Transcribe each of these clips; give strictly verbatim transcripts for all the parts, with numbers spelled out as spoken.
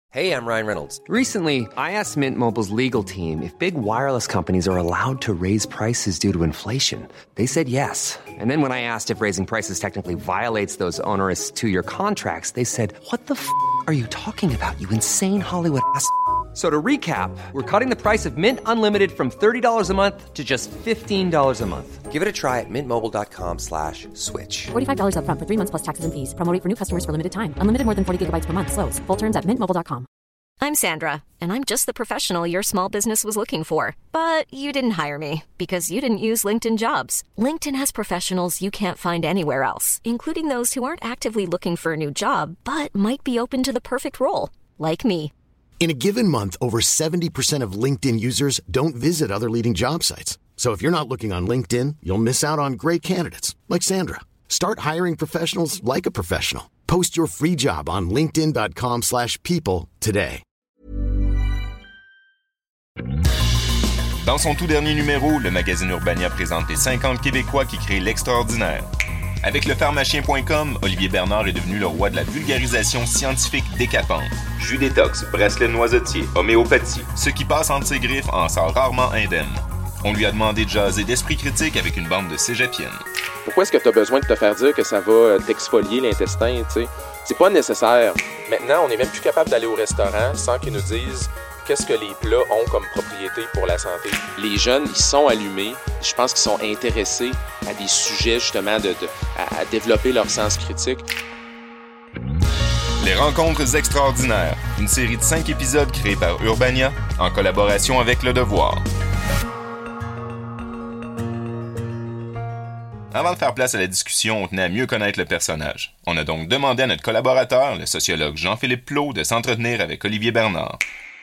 Hey, I'm Ryan Reynolds. Recently, I asked Mint Mobile's legal team if big wireless companies are allowed to raise prices due to inflation. They said yes. And then when I asked if raising prices technically violates those onerous two-year contracts, they said, "What the f*** are you talking about, you insane Hollywood ass f- So to recap, we're cutting the price of Mint Unlimited from thirty dollars a month to just fifteen dollars a month. Give it a try at mintmobile.com slash switch. forty-five dollars up front for three months plus taxes and fees. Promo rate for new customers for limited time. Unlimited more than forty gigabytes per month. Slows full terms at mint mobile dot com. I'm Sandra, and I'm just the professional your small business was looking for. But you didn't hire me because you didn't use LinkedIn Jobs. LinkedIn has professionals you can't find anywhere else, including those who aren't actively looking for a new job, but might be open to the perfect role, like me. In a given month, over seventy percent of LinkedIn users don't visit other leading job sites. So if you're not looking on LinkedIn, you'll miss out on great candidates like Sandra. Start hiring professionals like a professional. Post your free job on linkedin.com slash people today. Dans son tout dernier numéro, le magazine Urbania présente les cinquante Québécois qui créent l'extraordinaire. Avec le pharmacien point com, Olivier Bernard est devenu le roi de la vulgarisation scientifique décapante. Jus détox, bracelet noisetier, homéopathie, ce qui passe entre ses griffes en sort rarement indemne. On lui a demandé de jaser d'esprit critique avec une bande de cégepiennes. Pourquoi est-ce que tu as besoin de te faire dire que ça va t'exfolier l'intestin, tu sais? C'est pas nécessaire. Maintenant, on n'est même plus capable d'aller au restaurant sans qu'ils nous disent qu'est-ce que les plats ont comme propriété pour la santé. Les jeunes, ils sont allumés. Je pense qu'ils sont intéressés à des sujets, justement, de, de, à, à développer leur sens critique. Les Rencontres extraordinaires, une série de cinq épisodes créés par Urbania en collaboration avec Le Devoir. Avant de faire place à la discussion, on tenait à mieux connaître le personnage. On a donc demandé à notre collaborateur, le sociologue Jean-Philippe Plot, de s'entretenir avec Olivier Bernard.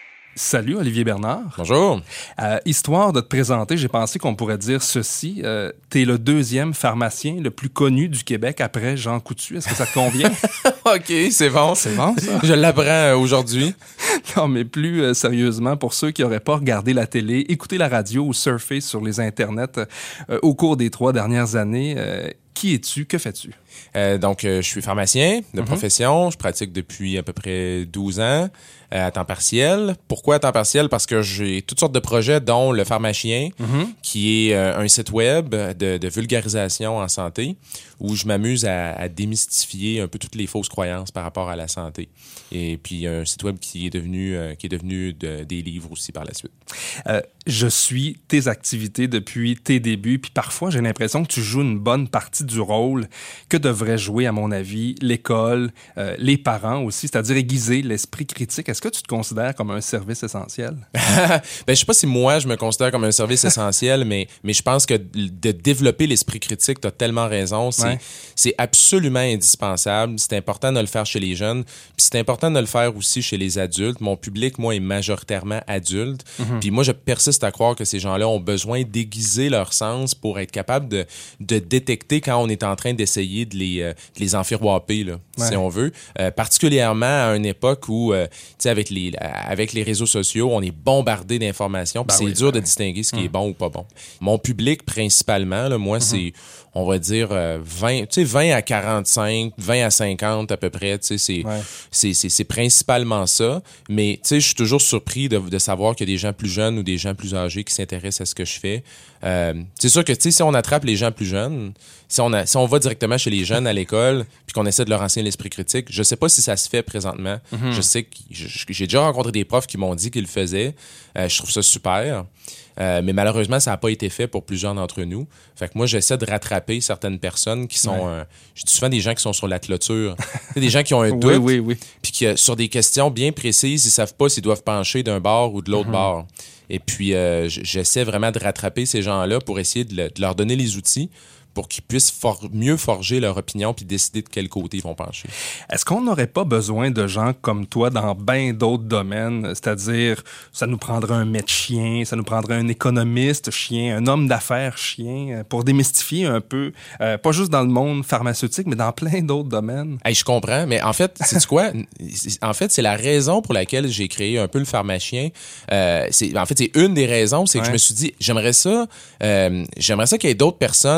Salut Olivier Bernard. Bonjour. Euh, histoire de te présenter, j'ai pensé qu'on pourrait dire ceci. Euh, t'es le deuxième pharmacien le plus connu du Québec après Jean Coutu. Est-ce que ça te convient? OK, c'est bon. C'est bon, ça? Je l'apprends euh, aujourd'hui. Non, mais plus euh, sérieusement, pour ceux qui n'auraient pas regardé la télé, écouté la radio ou surfé sur les internets euh, au cours des trois dernières années, euh, qui es-tu? Que fais-tu? Euh, donc, euh, je suis pharmacien de Mm-hmm. profession. Je pratique depuis à peu près douze ans euh, à temps partiel. Pourquoi à temps partiel? Parce que j'ai toutes sortes de projets, dont le pharmacien, Mm-hmm. qui est euh, un site web de, de vulgarisation en santé, où je m'amuse à, à démystifier un peu toutes les fausses croyances par rapport à la santé. Et puis, un site web qui est devenu, euh, qui est devenu de, des livres aussi par la suite. Euh, je suis tes activités depuis tes débuts, puis parfois j'ai l'impression que tu joues une bonne partie du rôle que devrait jouer, à mon avis, l'école, euh, les parents aussi, c'est-à-dire aiguiser l'esprit critique. Est-ce que tu te considères comme un service essentiel? Ben, je sais pas si moi, je me considère comme un service essentiel, mais, mais je pense que de développer l'esprit critique, t'as tellement raison, c'est, Ouais. c'est absolument indispensable. C'est important de le faire chez les jeunes, puis c'est important de le faire aussi chez les adultes. Mon public, moi, est majoritairement adulte, Mm-hmm. puis moi, je persiste à croire que ces gens-là ont besoin d'aiguiser leur sens pour être capable de, de détecter quand on est en train d'essayer de les, euh, de les enfiroiper, là, Ouais. si on veut. Euh, particulièrement à une époque où, euh, tu sais, avec les, avec les réseaux sociaux, on est bombardé d'informations, puis Ben c'est oui, dur ben de distinguer ce qui Mm. est bon ou pas bon. Mon public, principalement, là, moi, Mm-hmm. c'est, on va dire, euh, vingt, tu sais, vingt à quarante-cinq, vingt à cinquante à peu près, tu sais, c'est, Ouais. c'est, c'est, c'est principalement ça. Mais, tu sais, je suis toujours surpris de, de savoir qu'il y a des gens plus jeunes ou des gens plus âgés qui s'intéressent à ce que je fais. Euh, c'est sûr que, tu sais, si on attrape les gens plus jeunes, si on, a, si on va directement chez les jeunes à l'école, puis qu'on essaie de leur enseigner l'esprit critique, je sais pas si ça se fait présentement. Mm-hmm. Je sais que je- j'ai déjà rencontré des profs qui m'ont dit qu'ils le faisaient. Euh, je trouve ça super. Euh, mais malheureusement, ça n'a pas été fait pour plusieurs d'entre nous. Fait que moi, j'essaie de rattraper certaines personnes qui sont... Ouais. Euh, je dis souvent des gens qui sont sur la clôture. C'est des gens qui ont un doute. Oui, oui, oui. Puis qui, euh, sur des questions bien précises, ils savent pas s'ils doivent pencher d'un bord ou de l'autre Mm-hmm. bord. Et puis, euh, j- j'essaie vraiment de rattraper ces gens-là pour essayer de, le- de leur donner les outils pour qu'ils puissent for- mieux forger leur opinion puis décider de quel côté ils vont pencher. Est-ce qu'on n'aurait pas besoin de gens comme toi dans bien d'autres domaines? C'est-à-dire, ça nous prendrait un médecin, ça nous prendrait un économiste chien, un homme d'affaires chien, pour démystifier un peu, euh, pas juste dans le monde pharmaceutique, mais dans plein d'autres domaines. Hey, je comprends, mais en fait, c'est quoi? En fait, c'est la raison pour laquelle j'ai créé un peu le pharmacien. Euh, c'est, en fait, c'est une des raisons, c'est que Ouais. je me suis dit, j'aimerais ça, euh, j'aimerais ça qu'il y ait d'autres personnes qui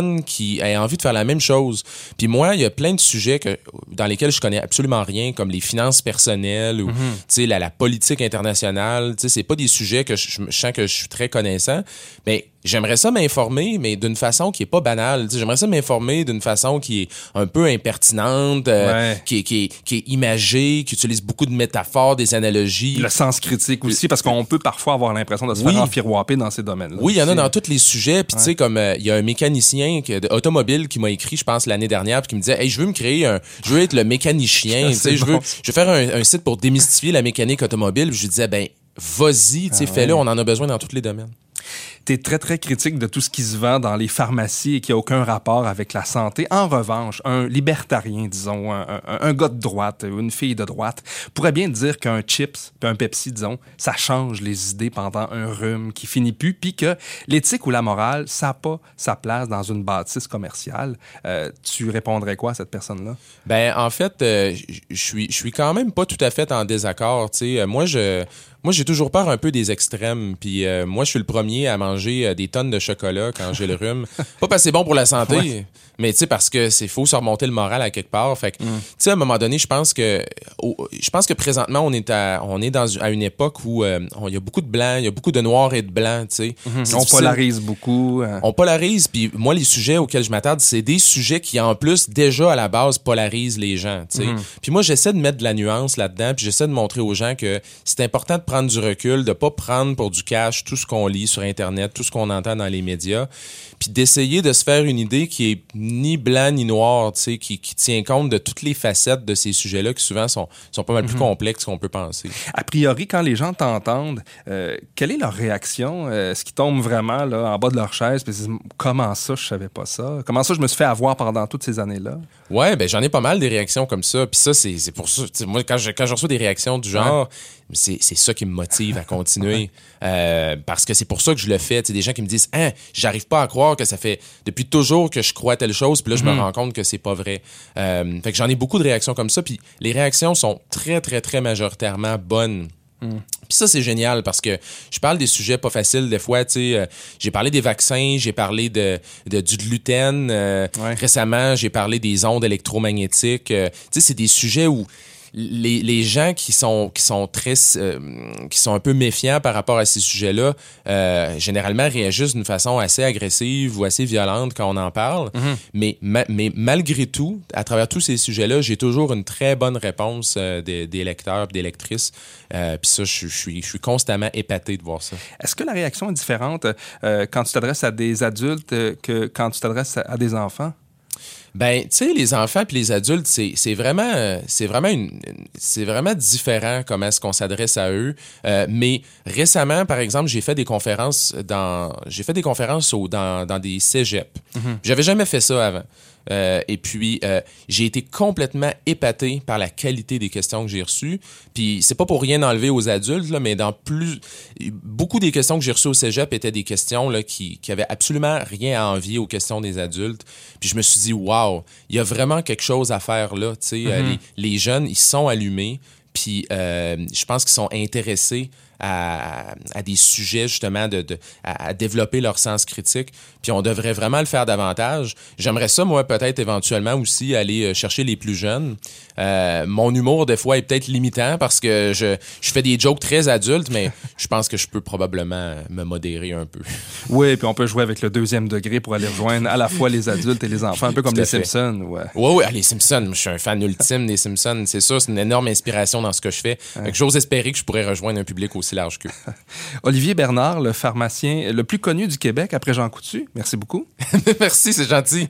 qui ait envie de faire la même chose. Puis moi, il y a plein de sujets que, dans lesquels je connais absolument rien, comme les finances personnelles ou mm-hmm. tu sais, la, la politique internationale. Tu sais, c'est pas des sujets que je, je sens que je suis très connaissant, mais j'aimerais ça m'informer, mais d'une façon qui est pas banale. Tu sais, j'aimerais ça m'informer d'une façon qui est un peu impertinente, euh, ouais. qui, est, qui, est, qui est imagée, qui utilise beaucoup de métaphores, des analogies. Le sens critique aussi, parce qu'on peut parfois avoir l'impression de se oui. faire enfiroiper dans ces domaines-là. Oui, il y en a dans tous les sujets. Puis ouais. tu sais, comme il euh, y a un mécanicien qui, de, automobile qui m'a écrit, je pense, l'année dernière, puis qui me disait, hey, je veux me créer un, je veux être le mécanicien. Tu sais, je veux, bon. je veux faire un, un site pour démystifier la mécanique automobile. Puis je lui disais, ben, vas-y, tu sais, ah, fais-le. Ouais. On en a besoin dans tous les domaines. Tu es très, très critique de tout ce qui se vend dans les pharmacies et qui n'a aucun rapport avec la santé. En revanche, un libertarien, disons, un, un, un gars de droite ou une fille de droite pourrait bien dire qu'un chips puis un Pepsi, disons, ça change les idées pendant un rhume qui finit plus, puis que l'éthique ou la morale, ça n'a pas sa place dans une bâtisse commerciale. Euh, tu répondrais quoi à cette personne-là? Ben, en fait, euh, je suis je suis quand même pas tout à fait en désaccord. Tu sais, moi, je... Moi, j'ai toujours peur un peu des extrêmes. Puis euh, moi, je suis le premier à manger euh, des tonnes de chocolat quand j'ai le rhume. Pas parce que c'est bon pour la santé, ouais. mais tu sais parce que c'est faut se remonter le moral à quelque part. Fait que, mm. tu sais, à un moment donné, je pense que, oh, je pense que présentement, on est à, on est dans à une époque où il euh, y a beaucoup de blancs, il y a beaucoup de noirs et de blancs. Tu sais, mm-hmm. on polarise beaucoup. Hein. On polarise. Puis moi, les sujets auxquels je m'attarde, c'est des sujets qui en plus déjà à la base polarisent les gens. Tu sais, mm-hmm. puis moi, j'essaie de mettre de la nuance là-dedans. Puis j'essaie de montrer aux gens que c'est important de prendre du recul, de pas prendre pour du cash tout ce qu'on lit sur Internet, tout ce qu'on entend dans les médias, puis d'essayer de se faire une idée qui est ni blanc ni noir, tu sais, qui, qui tient compte de toutes les facettes de ces sujets-là qui souvent sont, sont pas mal plus mm-hmm. complexes qu'on peut penser. A priori, quand les gens t'entendent, euh, quelle est leur réaction? Euh, est-ce qu'ils tombent vraiment là, en bas de leur chaise et ils disent « Comment ça, je savais pas ça? Comment ça, je me suis fait avoir pendant toutes ces années-là? » Ouais, ben j'en ai pas mal des réactions comme ça. Puis ça, c'est, c'est pour ça. Moi, quand je, quand je reçois des réactions du genre, ouais. c'est, c'est ça qui me motive à continuer. euh, parce que c'est pour ça que je le fais. T'sais, des gens qui me disent hein, j'arrive pas à croire que ça fait depuis toujours que je crois telle chose, puis là, je mm-hmm. me rends compte que c'est pas vrai. Euh, fait que j'en ai beaucoup de réactions comme ça. Puis les réactions sont très, très, très majoritairement bonnes. Mm. Puis ça, c'est génial parce que je parle des sujets pas faciles des fois. Tu sais, euh, j'ai parlé des vaccins, j'ai parlé de, de du gluten. Euh, ouais. Récemment, j'ai parlé des ondes électromagnétiques. Euh, tu sais, c'est des sujets où les, les gens qui sont qui sont très euh, qui sont un peu méfiants par rapport à ces sujets-là, euh, généralement réagissent d'une façon assez agressive ou assez violente quand on en parle. Mm-hmm. Mais, ma, mais malgré tout, à travers tous ces sujets-là, j'ai toujours une très bonne réponse euh, des, des lecteurs et des lectrices. Euh, Puis ça, je, je suis je suis constamment épaté de voir ça. Est-ce que la réaction est différente euh, quand tu t'adresses à des adultes euh, que quand tu t'adresses à, à des enfants? Ben, tu sais, les enfants puis les adultes, c'est, c'est vraiment, c'est vraiment une, c'est vraiment différent comment est-ce qu'on s'adresse à eux. Euh, mais récemment, par exemple, j'ai fait des conférences dans, j'ai fait des conférences au, dans, dans des cégeps. Mm-hmm. J'avais jamais fait ça avant. Euh, et puis, euh, j'ai été complètement épaté par la qualité des questions que j'ai reçues. Puis, c'est pas pour rien enlever aux adultes, là, mais dans plus... Beaucoup des questions que j'ai reçues au cégep étaient des questions là, qui, qui avaient absolument rien à envier aux questions des adultes. Puis, je me suis dit, waouh, il y a vraiment quelque chose à faire là. Tu sais, mm-hmm. euh, les, les jeunes, ils sont allumés. Puis, euh, je pense qu'ils sont intéressés à, à des sujets, justement, de, de, à, à développer leur sens critique. Puis on devrait vraiment le faire davantage. J'aimerais ça, moi, peut-être éventuellement aussi aller chercher les plus jeunes. Euh, mon humour, des fois, est peut-être limitant parce que je, je fais des jokes très adultes, mais je pense que je peux probablement me modérer un peu. Oui, puis on peut jouer avec le deuxième degré pour aller rejoindre à la fois les adultes et les enfants, un peu comme les fait. Simpsons. Oui, ouais, ouais, les Simpsons. Je suis un fan ultime des Simpsons. C'est ça, c'est une énorme inspiration dans ce que je fais. Hein. Fait que j'ose espérer que je pourrais rejoindre un public aussi large qu'eux. Olivier Bernard, le pharmacien le plus connu du Québec après Jean Coutu. Merci beaucoup. Merci, c'est gentil.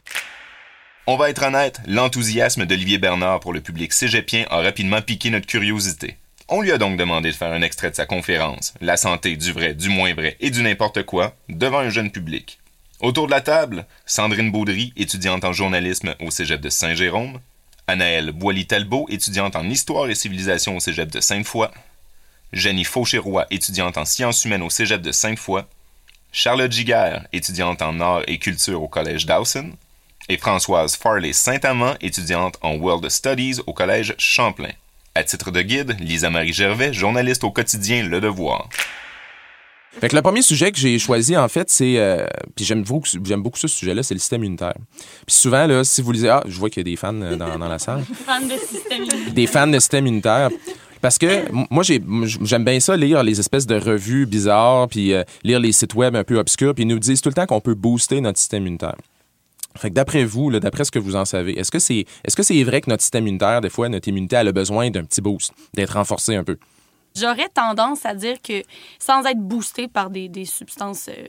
On va être honnête, l'enthousiasme d'Olivier Bernard pour le public cégepien a rapidement piqué notre curiosité. On lui a donc demandé de faire un extrait de sa conférence « La santé, du vrai, du moins vrai et du n'importe quoi » devant un jeune public. Autour de la table, Sandrine Baudry, étudiante en journalisme au cégep de Saint-Jérôme, Anaëlle Boilly-Talbot, étudiante en histoire et civilisation au cégep de Sainte-Foy, Jenny Fauchéroy, étudiante en sciences humaines au cégep de Sainte-Foy, Charlotte Giguère, étudiante en arts et culture au collège Dawson, et Françoise Farley Saint-Amand, étudiante en World Studies au collège Champlain. À titre de guide, Lisa-Marie Gervais, journaliste au quotidien Le Devoir. Fait que le premier sujet que j'ai choisi, en fait, c'est... Euh, puis j'aime beaucoup, j'aime beaucoup ça, ce sujet-là, c'est le système immunitaire. Puis souvent, là, si vous lisez... Ah, je vois qu'il y a des fans dans, dans la salle. Fans de système immunitaire. Des fans de système immunitaire. Parce que moi, j'ai, j'aime bien ça, lire les espèces de revues bizarres, puis euh, lire les sites web un peu obscurs, puis ils nous disent tout le temps qu'on peut booster notre système immunitaire. Fait que d'après vous, là, d'après ce que vous en savez, est-ce que c'est, est-ce que c'est vrai que notre système immunitaire, des fois, notre immunité, elle a besoin d'un petit boost, d'être renforcée un peu? J'aurais tendance à dire que sans être boosté par des, des substances euh,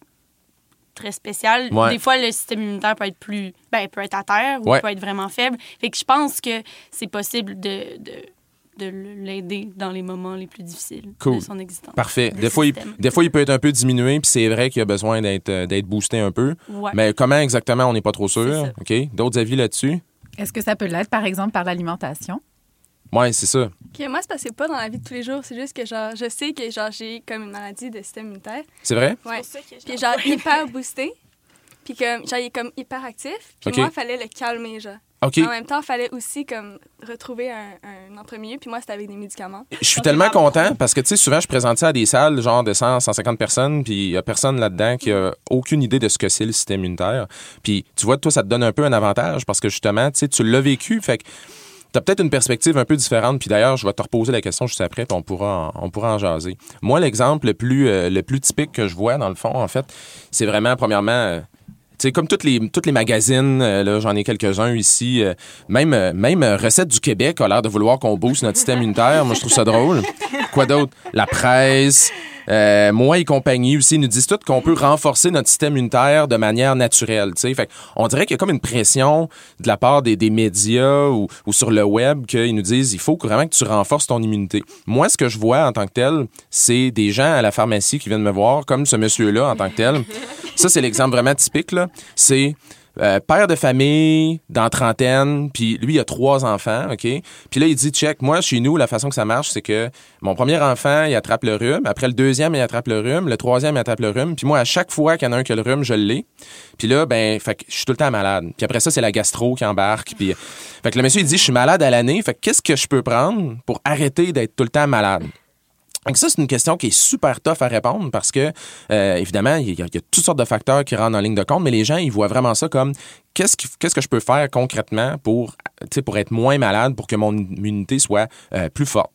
très spéciales, ouais. des fois, le système immunitaire peut être plus... Ben, peut être à terre ou ouais. peut être vraiment faible. Fait que je pense que c'est possible de... de de l'aider dans les moments les plus difficiles cool. de son existence. Parfait. Des fois, il, des fois, il peut être un peu diminué, puis c'est vrai qu'il a besoin d'être, d'être boosté un peu. Ouais. Mais comment exactement, on n'est pas trop sûr. OK. D'autres avis là-dessus? Est-ce que ça peut l'être, par exemple, par l'alimentation? Oui, c'est ça. Okay, moi, c'est parce que c'est pas dans la vie de tous les jours. C'est juste que genre, je sais que genre, j'ai comme une maladie de système immunitaire. C'est vrai? Oui. Puis genre, hyper boosté. Puis comme, genre, il est comme hyper actif. Puis okay. moi, il fallait le calmer, genre. Okay. En même temps, il fallait aussi comme retrouver un, un entre-milieu. Puis moi, c'était avec des médicaments. Je suis tellement content parce que, tu sais, souvent, je présente ça à des salles genre de cent, cent cinquante personnes, puis il n'y a personne là-dedans qui a aucune idée de ce que c'est le système immunitaire. Puis, tu vois, toi, ça te donne un peu un avantage parce que, justement, tu sais, tu l'as vécu. Fait que tu as peut-être une perspective un peu différente. Puis d'ailleurs, je vais te reposer la question juste après, puis on pourra en, on pourra en jaser. Moi, l'exemple le plus, euh, le plus typique que je vois, dans le fond, en fait, c'est vraiment, premièrement... Euh, C'est comme toutes les, toutes les magazines, euh, là, j'en ai quelques-uns ici, euh, même, euh, même euh, Recettes du Québec a l'air de vouloir qu'on booste notre système immunitaire. Moi, je trouve ça drôle. Quoi d'autre? La presse, euh, moi et compagnie aussi nous disent tous qu'on peut renforcer notre système immunitaire de manière naturelle. T'sais. Fait on dirait qu'il y a comme une pression de la part des, des médias ou, ou sur le web qu'ils nous disent il faut vraiment que tu renforces ton immunité. Moi, ce que je vois en tant que tel, c'est des gens à la pharmacie qui viennent me voir, comme ce monsieur-là en tant que tel. Ça, c'est l'exemple vraiment typique, là. C'est euh, père de famille, dans trentaine, puis lui, il a trois enfants, OK? Puis là, il dit, check, moi, chez nous, la façon que ça marche, c'est que mon premier enfant, il attrape le rhume. Après, le deuxième, il attrape le rhume. Le troisième, il attrape le rhume. Puis moi, à chaque fois qu'il y en a un qui a le rhume, je l'ai. Puis là, ben, fait que je suis tout le temps malade. Puis après ça, c'est la gastro qui embarque. Puis, fait que le monsieur, il dit, je suis malade à l'année. Fait que qu'est-ce que je peux prendre pour arrêter d'être tout le temps malade? Donc ça, c'est une question qui est super tough à répondre parce que, euh, évidemment, il y, y a toutes sortes de facteurs qui rentrent en ligne de compte, mais les gens, ils voient vraiment ça comme qu'est-ce, qui, qu'est-ce que je peux faire concrètement pour, pour être moins malade, pour que mon immunité soit euh, plus forte.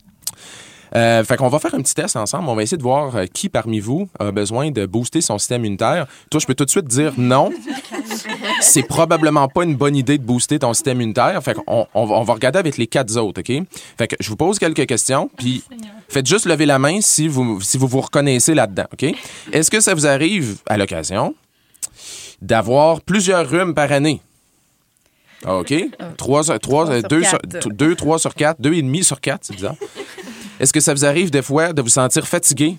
Euh, fait qu'on va faire un petit test ensemble. On va essayer de voir euh, qui parmi vous a besoin de booster son système immunitaire. Toi, je peux tout de suite dire non. C'est probablement pas une bonne idée de booster ton système immunitaire. Fait qu'on on va, on va regarder avec les quatre autres, OK? Fait que je vous pose quelques questions, puis faites juste lever la main si vous, si vous vous reconnaissez là-dedans, OK? Est-ce que ça vous arrive, à l'occasion, d'avoir plusieurs rhumes par année? OK? Trois, trois, trois deux, sur, deux, trois sur quatre, deux et demi sur quatre, c'est bizarre. Est-ce que ça vous arrive des fois de vous sentir fatigué?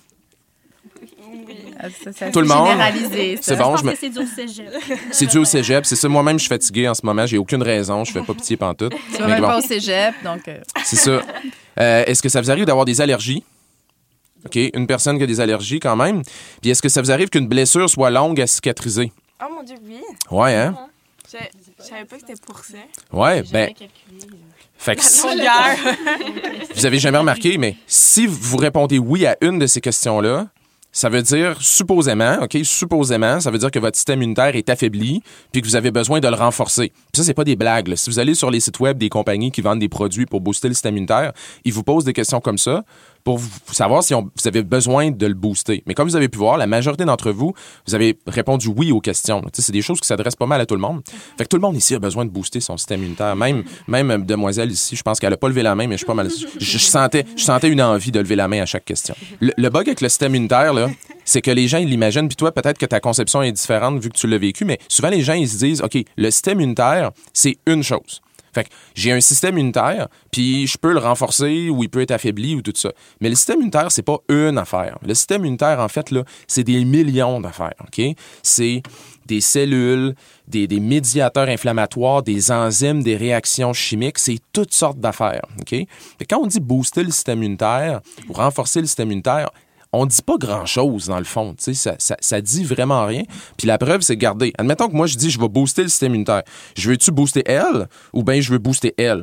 Ça, ça, tout le monde. Généralisé, ça. C'est bon, je pense je me... que c'est dû au cégep. C'est dû au cégep. C'est ça. Moi-même, je suis fatigué en ce moment. J'ai aucune raison. Je fais pas pitié pantoute. Tu vas même bon. Pas au cégep, donc... Euh... C'est ça. Euh, est-ce que ça vous arrive d'avoir des allergies? OK. Une personne qui a des allergies quand même. Puis est-ce que ça vous arrive qu'une blessure soit longue à cicatriser? Oh mon Dieu, oui. Ouais, hein? Je, je savais pas que c'était pour ça. Ouais, ben... Fait que si... Vous avez jamais remarqué, mais si vous répondez oui à une de ces questions-là, ça veut dire, supposément, OK, supposément, ça veut dire que votre système immunitaire est affaibli puis que vous avez besoin de le renforcer. Puis ça, c'est pas des blagues, là. Si vous allez sur les sites web des compagnies qui vendent des produits pour booster le système immunitaire, ils vous posent des questions comme ça pour vous savoir si on, vous avez besoin de le booster. Mais comme vous avez pu voir, la majorité d'entre vous, vous avez répondu oui aux questions. Tu sais, c'est des choses qui s'adressent pas mal à tout le monde. Fait que tout le monde ici a besoin de booster son système immunitaire. Même, même demoiselle ici, je pense qu'elle a pas levé la main, mais je suis pas mal... Je, je, sentais, je sentais une envie de lever la main à chaque question. Le, le bug avec le système immunitaire, là, c'est que les gens, ils l'imaginent, puis toi, peut-être que ta conception est différente vu que tu l'as vécu, mais souvent, les gens, ils se disent, OK, le système immunitaire, c'est une chose. Fait que j'ai un système immunitaire, puis je peux le renforcer ou il peut être affaibli ou tout ça. Mais le système immunitaire, c'est pas une affaire. Le système immunitaire, en fait, là, c'est des millions d'affaires, OK? C'est des cellules, des, des médiateurs inflammatoires, des enzymes, des réactions chimiques, c'est toutes sortes d'affaires, OK? Fait que quand on dit booster le système immunitaire ou renforcer le système immunitaire, on dit pas grand-chose, dans le fond. Tu sais, ça, ça, ça dit vraiment rien. Puis la preuve, c'est de garder. Admettons que moi, je dis, je vais booster le système immunitaire. Je veux-tu booster elle ou bien je veux booster elle?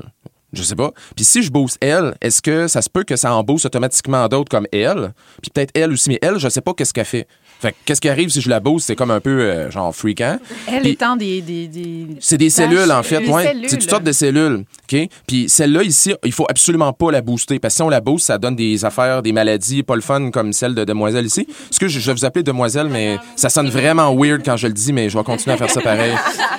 Je sais pas. Puis si je booste elle, est-ce que ça se peut que ça en booste automatiquement d'autres comme elle? Puis peut-être elle aussi, mais elle, je sais pas qu'est-ce qu'elle fait. Fait que qu'est-ce qui arrive si je la booste? C'est comme un peu, euh, genre, freakant. Elle Puis, étant des... des, des c'est des cellules, en fait. Des Ouais. cellules. C'est toutes sortes de cellules. OK? Puis celle-là, ici, il faut absolument pas la booster. Parce que si on la booste, ça donne des affaires, des maladies pas le fun comme celle de Demoiselle ici. Est-ce que je, je vais vous appeler Demoiselle, mais ça sonne vraiment weird quand je le dis, mais je vais continuer à faire ça pareil.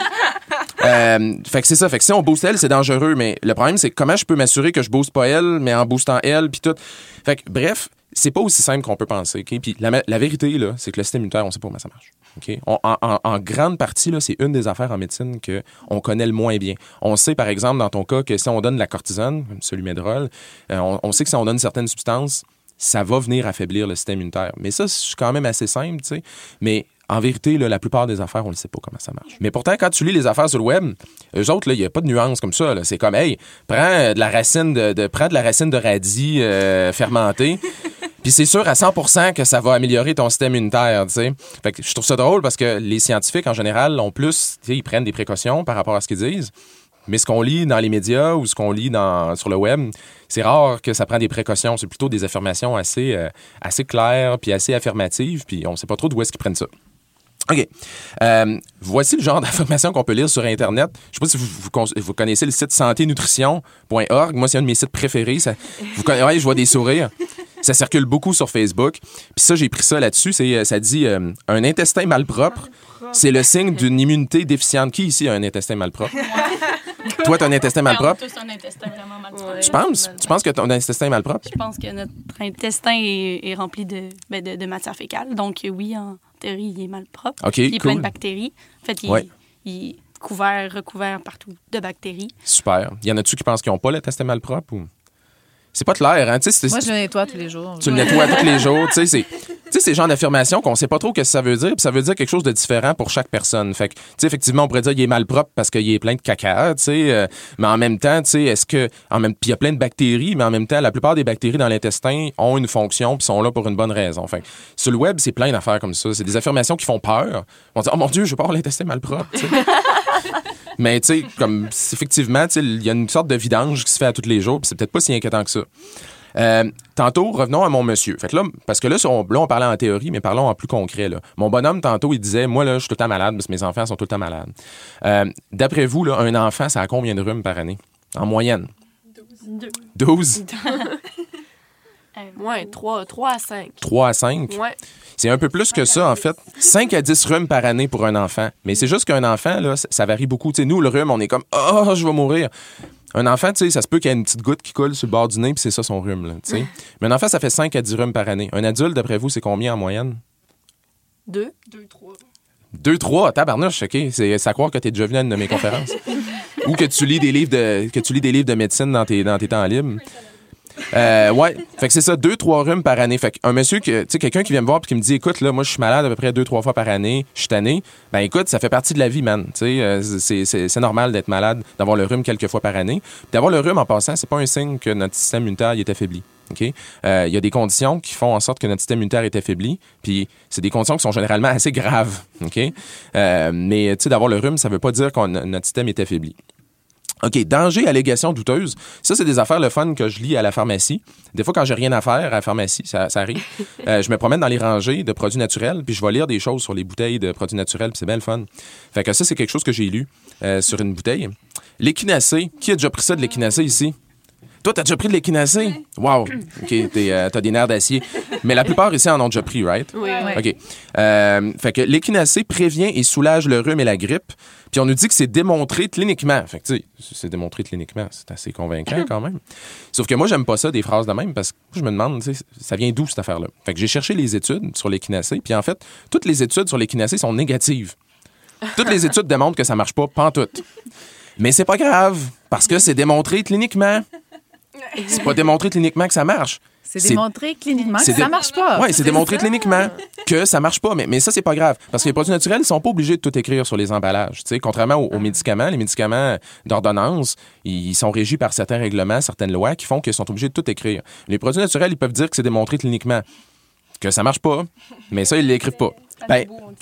Euh, fait que c'est ça. Fait que si on booste elle, c'est dangereux. Mais le problème, c'est comment je peux m'assurer que je booste pas elle, mais en boostant elle, puis tout. Fait que bref, c'est pas aussi simple qu'on peut penser. Okay? Puis la, la vérité, là, c'est que le système immunitaire, on sait pas comment ça marche. Okay? On, en, en, en grande partie, là, c'est une des affaires en médecine qu'on connaît le moins bien. On sait, par exemple, dans ton cas, que si on donne de la cortisone, comme celui Medrol, euh, on, on sait que si on donne certaines substances, ça va venir affaiblir le système immunitaire. Mais ça, c'est quand même assez simple, tu sais. Mais en vérité, là, la plupart des affaires, on ne sait pas comment ça marche. Mais pourtant, quand tu lis les affaires sur le web, eux autres, il n'y a pas de nuance comme ça. Là. C'est comme, hey, prends de la racine de, de, prends de, la racine de radis euh, fermentée, puis c'est sûr à cent pour cent que ça va améliorer ton système immunitaire. T'sais. Fait que je trouve ça drôle parce que les scientifiques, en général, ont plus, ils prennent des précautions par rapport à ce qu'ils disent. Mais ce qu'on lit dans les médias ou ce qu'on lit dans, sur le web, c'est rare que ça prend des précautions. C'est plutôt des affirmations assez, euh, assez claires puis assez affirmatives, puis on ne sait pas trop d'où est-ce qu'ils prennent ça. OK. Euh, voici le genre d'informations qu'on peut lire sur Internet. Je ne sais pas si vous, vous, vous connaissez le site santé nutrition point org. Moi, c'est un de mes sites préférés. Ça, vous connaissez, ouais, je vois des sourires. Ça circule beaucoup sur Facebook. Puis ça, j'ai pris ça là-dessus. C'est, ça dit euh, un intestin malpropre, c'est le signe d'une immunité déficiente. Qui ici a un intestin malpropre? Toi, tu as un intestin malpropre? On a tous un intestin vraiment malpropre. Tu penses? Tu penses que ton intestin est malpropre? Je pense que notre intestin est, est rempli de, ben de, de matière fécale. Donc, oui, en théorie, il est malpropre. OK, il est cool. plein de bactéries. En fait, il, ouais. il est couvert, recouvert partout de bactéries. Super. Il y en a-tu qui pensent qu'ils n'ont pas l'intestin malpropre ou... C'est pas clair, hein? C'est, Moi, je le nettoie tous les jours. Tu le nettoies tous les jours. Tu sais, c'est, c'est ce genre d'affirmation qu'on sait pas trop ce que ça veut dire, puis ça veut dire quelque chose de différent pour chaque personne. Fait que, tu sais, effectivement, on pourrait dire qu'il est malpropre parce qu'il est plein de caca, tu sais, euh, mais en même temps, tu sais, est-ce que, en même, puis il y a plein de bactéries, mais en même temps, la plupart des bactéries dans l'intestin ont une fonction puis sont là pour une bonne raison. Fait que, sur le web, c'est plein d'affaires comme ça. C'est des affirmations qui font peur. On dit, oh mon Dieu, je vais pas avoir l'intestin malpropre, tu sais. Mais, tu sais, comme, effectivement, tu sais, il y a une sorte de vidange qui se fait à tous les jours, puis c'est peut-être pas si inquiétant que ça. Euh, tantôt, revenons à mon monsieur. Fait que là, parce que là, on, là, on parlait en théorie, mais parlons en plus concret. Là. Mon bonhomme, tantôt, il disait, moi, là, je suis tout le temps malade parce que mes enfants sont tout le temps malades. Euh, d'après vous, là, un enfant, ça a combien de rhumes par année? En moyenne? Deux. douze? Ouais, trois, trois à cinq. trois à cinq? Ouais. C'est un peu plus que ça, en fait. cinq à dix rhumes par année pour un enfant. Mais c'est juste qu'un enfant, là, ça varie beaucoup. T'sais, nous, le rhume, on est comme, oh, je vais mourir. Un enfant, tu sais, ça se peut qu'il y ait une petite goutte qui coule sur le bord du nez, puis c'est ça son rhume, là, tu sais. Mais un enfant, ça fait cinq à dix rhumes par année. Un adulte, d'après vous, c'est combien en moyenne? Deux. Deux, trois. Deux, trois, tabarnouche, OK. C'est, c'est à croire que tu es déjà venu à une de mes conférences. Ou que tu lis des livres de, que tu lis des livres de médecine dans tes, dans tes temps libres. Euh, ouais, fait que c'est ça, deux, trois rhumes par année. Fait qu'un monsieur, tu sais, quelqu'un qui vient me voir et qui me dit, écoute, là, moi, je suis malade à peu près deux, trois fois par année, je suis tanné. Ben, écoute, ça fait partie de la vie, man. Tu sais, euh, c'est, c'est, c'est normal d'être malade, d'avoir le rhume quelques fois par année. Puis d'avoir le rhume, en passant, c'est pas un signe que notre système immunitaire est affaibli. OK? Euh, il y a des conditions qui font en sorte que notre système immunitaire est affaibli. Puis c'est des conditions qui sont généralement assez graves. OK? Euh, mais, tu sais, d'avoir le rhume, ça veut pas dire que notre système est affaibli. OK, danger, allégation douteuse. Ça, c'est des affaires le fun que je lis à la pharmacie. Des fois, quand j'ai rien à faire à la pharmacie, ça, ça arrive, euh, je me promène dans les rangées de produits naturels, puis je vais lire des choses sur les bouteilles de produits naturels, puis c'est bien le fun. Fait que ça, c'est quelque chose que j'ai lu euh, sur une bouteille. L'échinacée. Qui a déjà pris ça de l'échinacée ici? Toi, t'as déjà pris de l'échinacée? Wow! OK, t'es, euh, t'as des nerfs d'acier. Mais la plupart ici en ont déjà pris, right? Oui, oui. OK. Euh, fait que l'échinacée prévient et soulage le rhume et la grippe. Puis on nous dit que c'est démontré cliniquement. Fait que, tu sais, c'est démontré cliniquement. C'est assez convaincant quand même. Sauf que moi, j'aime pas ça, des phrases de même, parce que je me demande, tu sais, ça vient d'où cette affaire-là? Fait que j'ai cherché les études sur l'échinacée. Puis en fait, toutes les études sur l'échinacée sont négatives. Toutes les études démontrent que ça marche pas, pantoute. Mais c'est pas grave, parce que c'est démontré cliniquement. C'est pas démontré cliniquement que ça marche. C'est démontré cliniquement que ça dé... marche pas. Oui, c'est, c'est démontré ça. cliniquement que ça marche pas. Mais, mais ça, c'est pas grave. Parce que les produits naturels, ils sont pas obligés de tout écrire sur les emballages. T'sais, contrairement aux, aux médicaments, les médicaments d'ordonnance, ils sont régis par certains règlements, certaines lois qui font qu'ils sont obligés de tout écrire. Les produits naturels, ils peuvent dire que c'est démontré cliniquement. Que ça marche pas, mais ça, ils l'écrivent pas. Ben,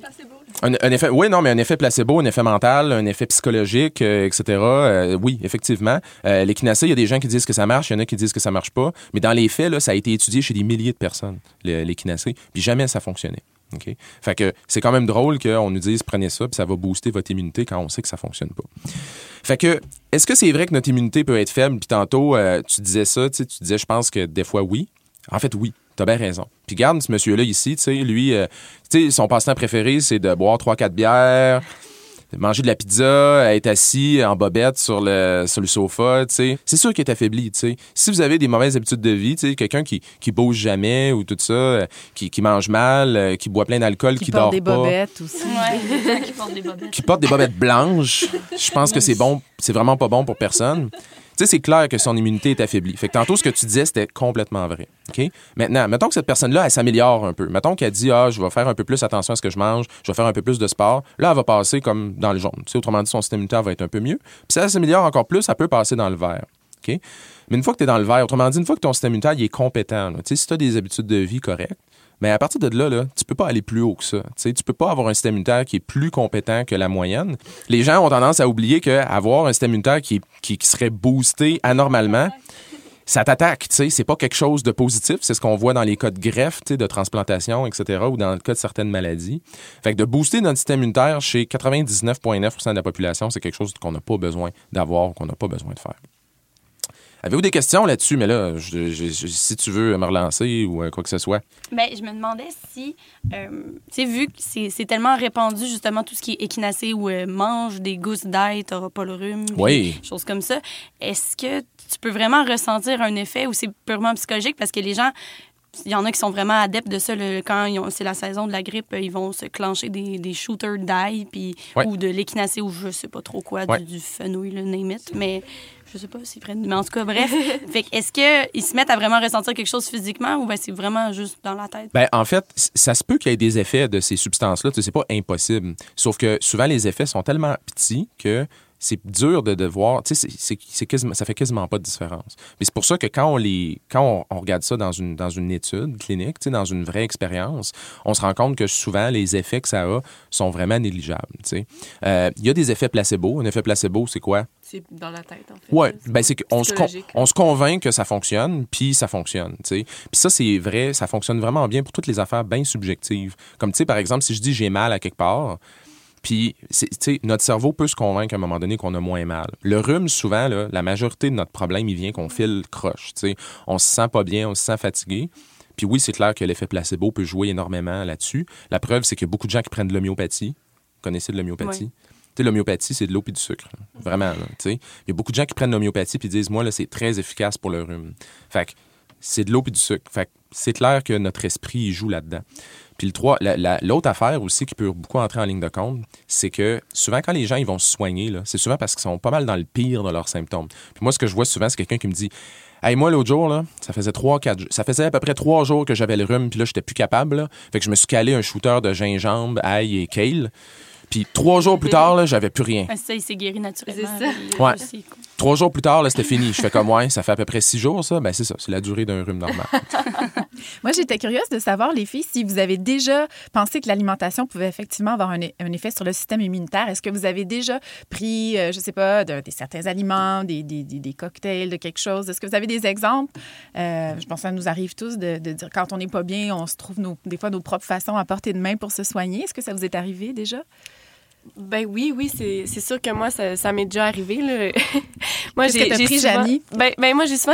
un, un effet, oui, non, mais un effet placebo, un effet mental, un effet psychologique, euh, et cetera. Euh, oui, effectivement. Euh, l'échinacée, il y a des gens qui disent que ça marche, il y en a qui disent que ça marche pas. Mais dans les faits, là, ça a été étudié chez des milliers de personnes, le, l'échinacée, puis jamais ça fonctionnait. Okay? Fait que c'est quand même drôle qu'on nous dise prenez ça, puis ça va booster votre immunité quand on sait que ça fonctionne pas. Fait que, est-ce que c'est vrai que notre immunité peut être faible? Puis tantôt, euh, tu disais ça, tu disais, je pense que des fois, oui. En fait, oui. T'as bien raison. Puis regarde ce monsieur-là ici, tu sais, lui, euh, tu sais, son passe-temps préféré, c'est de boire trois quatre bières, de manger de la pizza, être assis en bobette sur le, sur le sofa, tu sais. C'est sûr qu'il est affaibli, tu sais. Si vous avez des mauvaises habitudes de vie, tu sais, quelqu'un qui, qui bouge jamais ou tout ça, euh, qui, qui mange mal, euh, qui boit plein d'alcool, qui, qui dort pas. Qui porte des bobettes aussi. Ouais, qui porte des bobettes. Qui porte des bobettes blanches. Je pense que c'est bon, c'est vraiment pas bon pour personne. Tu sais, c'est clair que son immunité est affaiblie. Fait que tantôt, ce que tu disais, c'était complètement vrai. OK? Maintenant, mettons que cette personne-là, elle s'améliore un peu. Mettons qu'elle dit, ah, je vais faire un peu plus attention à ce que je mange, je vais faire un peu plus de sport. Là, elle va passer comme dans le jaune. Tu sais, autrement dit, son système immunitaire va être un peu mieux. Puis si elle s'améliore encore plus, elle peut passer dans le vert. OK? Mais une fois que tu es dans le vert, autrement dit, une fois que ton système immunitaire il est compétent, tu sais, si tu as des habitudes de vie correctes, mais à partir de là, là tu peux pas aller plus haut que ça. Tu sais, tu peux pas avoir un système immunitaire qui est plus compétent que la moyenne. Les gens ont tendance à oublier qu'avoir un système immunitaire qui, qui, qui serait boosté anormalement, ça t'attaque. Tu sais, c'est pas quelque chose de positif. C'est ce qu'on voit dans les cas de greffe, tu sais, de transplantation, et cetera, ou dans le cas de certaines maladies. Fait que de booster notre système immunitaire chez quatre-vingt-dix-neuf virgule neuf pour cent de la population, c'est quelque chose qu'on n'a pas besoin d'avoir, qu'on n'a pas besoin de faire. Avez-vous des questions là-dessus? Mais là, je, je, je, si tu veux me relancer ou quoi que ce soit. Bien, je me demandais si, euh, tu sais, vu que c'est, c'est tellement répandu, justement, tout ce qui est échinacée ou euh, mange des gousses d'ail, t'auras pas le rhume, oui. Des choses comme ça. Est-ce que tu peux vraiment ressentir un effet ou c'est purement psychologique? Parce que les gens, il y en a qui sont vraiment adeptes de ça. Là, quand ils ont, c'est la saison de la grippe, ils vont se clencher des, des shooters d'ail puis, ouais. ou de l'échinacée ou je sais pas trop quoi, ouais. du, du fenouil, le name it. Mais je sais pas s'ils prennent. Mais en tout cas, bref. Fait que est-ce qu'ils se mettent à vraiment ressentir quelque chose physiquement ou bien c'est vraiment juste dans la tête? Bien, en fait, ça se peut qu'il y ait des effets de ces substances-là. Tu sais, c'est pas impossible. Sauf que souvent, les effets sont tellement petits que c'est dur de, de voir. Tu sais, c'est, c'est, c'est quasiment, ça fait quasiment pas de différence. Mais c'est pour ça que quand on les, quand on, on regarde ça dans une, dans une étude clinique, tu sais, dans une vraie expérience, on se rend compte que souvent, les effets que ça a sont vraiment négligeables. Tu sais. Euh, il y a des effets placebo. Un effet placebo, c'est quoi? C'est dans la tête, en fait. Oui, ben c'est qu'on se, con, on se convainc que ça fonctionne, puis ça fonctionne, tu sais. Puis ça, c'est vrai, ça fonctionne vraiment bien pour toutes les affaires bien subjectives. Comme, tu sais, par exemple, si je dis j'ai mal à quelque part, puis, tu sais, notre cerveau peut se convaincre à un moment donné qu'on a moins mal. Le rhume, souvent, là, la majorité de notre problème, il vient qu'on file croche, tu sais. On se sent pas bien, on se sent fatigué. Puis oui, c'est clair que l'effet placebo peut jouer énormément là-dessus. La preuve, c'est qu'il y a beaucoup de gens qui prennent de l'homéopathie. Vous connaissez de l'homéopathie? Oui. Tu sais, l'homéopathie, c'est de l'eau et du sucre. Là. Vraiment, là, tu sais. Il y a beaucoup de gens qui prennent l'homéopathie puis disent, moi, là, c'est très efficace pour le rhume. Fait que c'est de l'eau et du sucre. Fait que c'est clair que notre esprit, il joue là-dedans. Puis le trois, la, la, l'autre affaire aussi qui peut beaucoup entrer en ligne de compte, c'est que souvent, quand les gens ils vont se soigner, là, c'est souvent parce qu'ils sont pas mal dans le pire de leurs symptômes. Puis moi, ce que je vois souvent, c'est quelqu'un qui me dit « Hey, moi, l'autre jour, là, ça faisait trois, quatre, ça faisait à peu près trois jours que j'avais le rhume, puis là, j'étais plus capable. Là. Fait que je me suis calé un shooter de gingembre, ail et kale. Puis trois jours plus tard, là, j'avais plus rien. Ah, ça, il s'est guéri naturellement. C'est ça. Ouais. Trois jours plus tard, là, c'était fini. Je fais comme, ouais, ça fait à peu près six jours, ça. Ben c'est ça, c'est la durée d'un rhume normal. Moi, j'étais curieuse de savoir, les filles, si vous avez déjà pensé que l'alimentation pouvait effectivement avoir un, un effet sur le système immunitaire. Est-ce que vous avez déjà pris, euh, je sais pas, de, des certains aliments, des, des, des, des cocktails, de quelque chose? Est-ce que vous avez des exemples? Euh, je pense que ça nous arrive tous de, de dire, quand on n'est pas bien, on se trouve nos, des fois nos propres façons à portée de main pour se soigner. Est-ce que ça vous est arrivé déjà? Ben oui, oui, c'est, c'est sûr que moi, ça, ça m'est déjà arrivé. Là. moi, Qu'est-ce j'ai, que t'as j'ai pris, souvent, Janie? Ben, ben moi, j'ai souvent,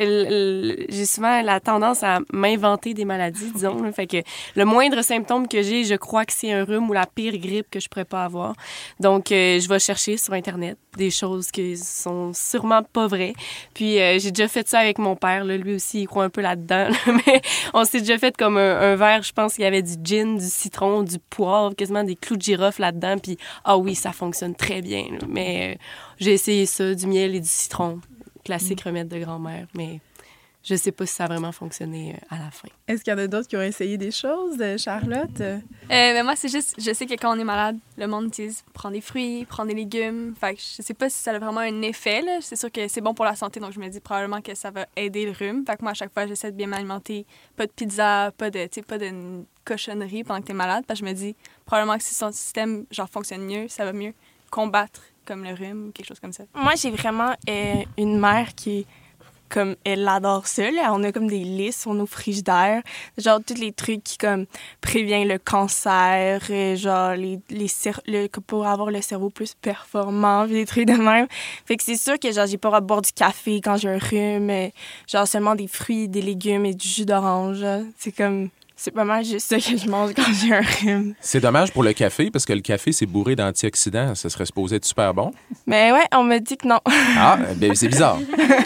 j'ai souvent la tendance à m'inventer des maladies, disons. Là. Fait que le moindre symptôme que j'ai, je crois que c'est un rhume ou la pire grippe que je pourrais pas avoir. Donc, euh, je vais chercher sur Internet des choses qui sont sûrement pas vraies. Puis, euh, j'ai déjà fait ça avec mon père. Là. Lui aussi, il croit un peu là-dedans. Là. Mais on s'est déjà fait comme un, un verre, je pense qu'il y avait du gin, du citron, du poivre, quasiment des clous de girofle là-dedans. Puis, ah oui, ça fonctionne très bien. Là. Mais euh, j'ai essayé ça, du miel et du citron. Classique mm. remède de grand-mère. Mais je sais pas si ça a vraiment fonctionné euh, à la fin. Est-ce qu'il y en a d'autres qui ont essayé des choses, euh, Charlotte? Euh, mais moi, c'est juste, je sais que quand on est malade, le monde dit prends des fruits, prends des légumes. Fait que je sais pas si ça a vraiment un effet, là. C'est sûr que c'est bon pour la santé, donc je me dis probablement que ça va aider le rhume. Fait que moi, à chaque fois, j'essaie de bien m'alimenter. Pas de pizza, pas de, tu sais, pas de cochonnerie pendant que t'es malade. Parce que je me dis probablement que si son système, genre, fonctionne mieux, ça va mieux combattre comme le rhume ou quelque chose comme ça. Moi, j'ai vraiment euh, une mère qui, comme, elle adore ça. Là. On a comme des listes sur nos frigidaires, genre tous les trucs qui, comme, préviennent le cancer, euh, genre les, les cer- le, pour avoir le cerveau plus performant, des trucs de même. Fait que c'est sûr que, genre, j'ai pas le droit de boire du café quand j'ai un rhume, euh, genre seulement des fruits, des légumes et du jus d'orange. Là. C'est comme... C'est pas mal juste ça que je mange quand j'ai un rhume. C'est dommage pour le café, parce que le café, c'est bourré d'antioxydants. Ça serait supposé être super bon. Mais ouais, on m'a dit que non. Ah, ben c'est bizarre.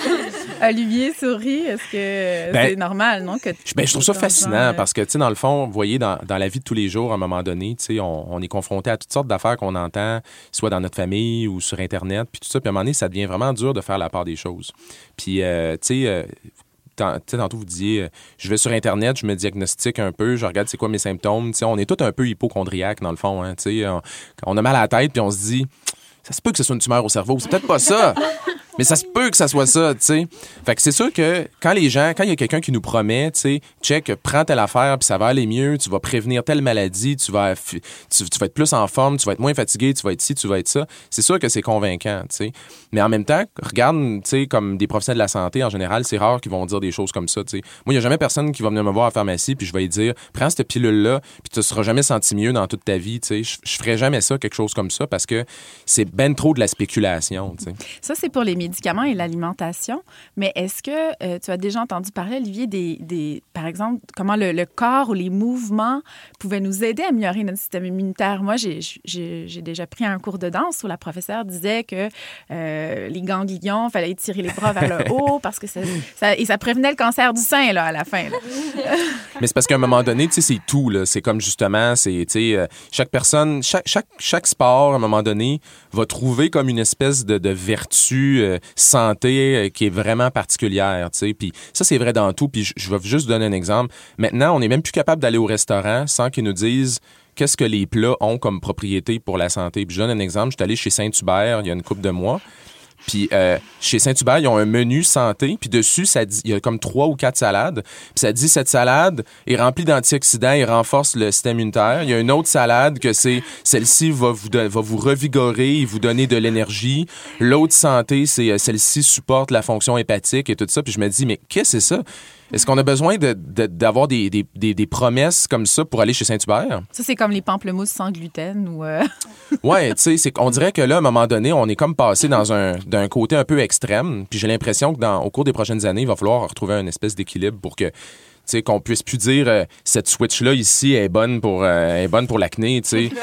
Olivier sourit. Est-ce que ben, c'est normal, non? Que ben, je trouve ça fascinant parce que, tu sais, dans le fond, vous voyez, dans, dans la vie de tous les jours, à un moment donné, tu sais, on, on est confronté à toutes sortes d'affaires qu'on entend, soit dans notre famille ou sur Internet, puis tout ça. Puis à un moment donné, ça devient vraiment dur de faire la part des choses. Puis, euh, tu sais... Euh, tantôt, vous disiez, euh, je vais sur Internet, je me diagnostique un peu, je regarde c'est quoi mes symptômes. T'sais, on est tous un peu hypochondriaques, dans le fond. Hein, on, on a mal à la tête, puis on se dit, ça se peut que ce soit une tumeur au cerveau. C'est peut-être pas ça, mais ça se peut que ça soit ça, tu sais. Fait que c'est sûr que quand les gens, quand il y a quelqu'un qui nous promet, tu sais, check, prends telle affaire, puis ça va aller mieux, tu vas prévenir telle maladie, tu vas, tu, tu vas être plus en forme, tu vas être moins fatigué, tu vas être ci, tu vas être ça. C'est sûr que c'est convaincant, tu sais. Mais en même temps, regarde, tu sais, comme des professionnels de la santé, en général, c'est rare qu'ils vont dire des choses comme ça, tu sais. Moi, il n'y a jamais personne qui va venir me voir à la pharmacie, puis je vais lui dire, prends cette pilule-là, puis tu ne seras jamais senti mieux dans toute ta vie, tu sais. Je, je ferais jamais ça, quelque chose comme ça, parce que c'est ben trop de la spéculation, tu sais. Ça, c'est pour les médicaments et l'alimentation. Mais est-ce que euh, tu as déjà entendu parler, Olivier, des, des par exemple, comment le, le corps ou les mouvements pouvaient nous aider à améliorer notre système immunitaire? Moi, j'ai, j'ai, j'ai déjà pris un cours de danse où la professeure disait que euh, les ganglions, il fallait tirer les bras vers le haut parce que ça, ça, et ça prévenait le cancer du sein, là, à la fin. Là. Mais c'est parce qu'à un moment donné, tu sais, c'est tout, là. C'est comme justement, c'est, tu sais, euh, chaque personne, chaque, chaque, chaque sport, à un moment donné, va trouver comme une espèce de, de vertu euh, santé euh, qui est vraiment particulière, tu sais. Puis ça, c'est vrai dans tout. Puis je, je vais juste donner un exemple. Maintenant, on n'est même plus capable d'aller au restaurant sans qu'ils nous disent qu'est-ce que les plats ont comme propriété pour la santé. Puis je donne un exemple. Je suis allé chez Saint-Hubert il y a une couple de mois. Puis euh, chez Saint-Hubert, ils ont un menu santé. Puis dessus, ça dit, il y a comme trois ou quatre salades. Puis ça dit, cette salade est remplie d'antioxydants et renforce le système immunitaire. Il y a une autre salade que c'est, celle-ci va vous, va vous revigorer et vous donner de l'énergie. L'autre santé, c'est celle-ci supporte la fonction hépatique et tout ça. Puis je me dis, mais qu'est-ce que c'est ça? Est-ce qu'on a besoin de, de, d'avoir des, des, des, des promesses comme ça pour aller chez Saint-Hubert? Ça, c'est comme les pamplemousses sans gluten ou... Euh... ouais, tu sais, c'est qu'on dirait que là, à un moment donné, on est comme passé dans un, d'un côté un peu extrême. Puis j'ai l'impression que dans, au cours des prochaines années, il va falloir retrouver une espèce d'équilibre pour que, tu sais, qu'on puisse plus dire euh, cette switch-là ici est bonne pour, euh, est bonne pour l'acné, tu sais.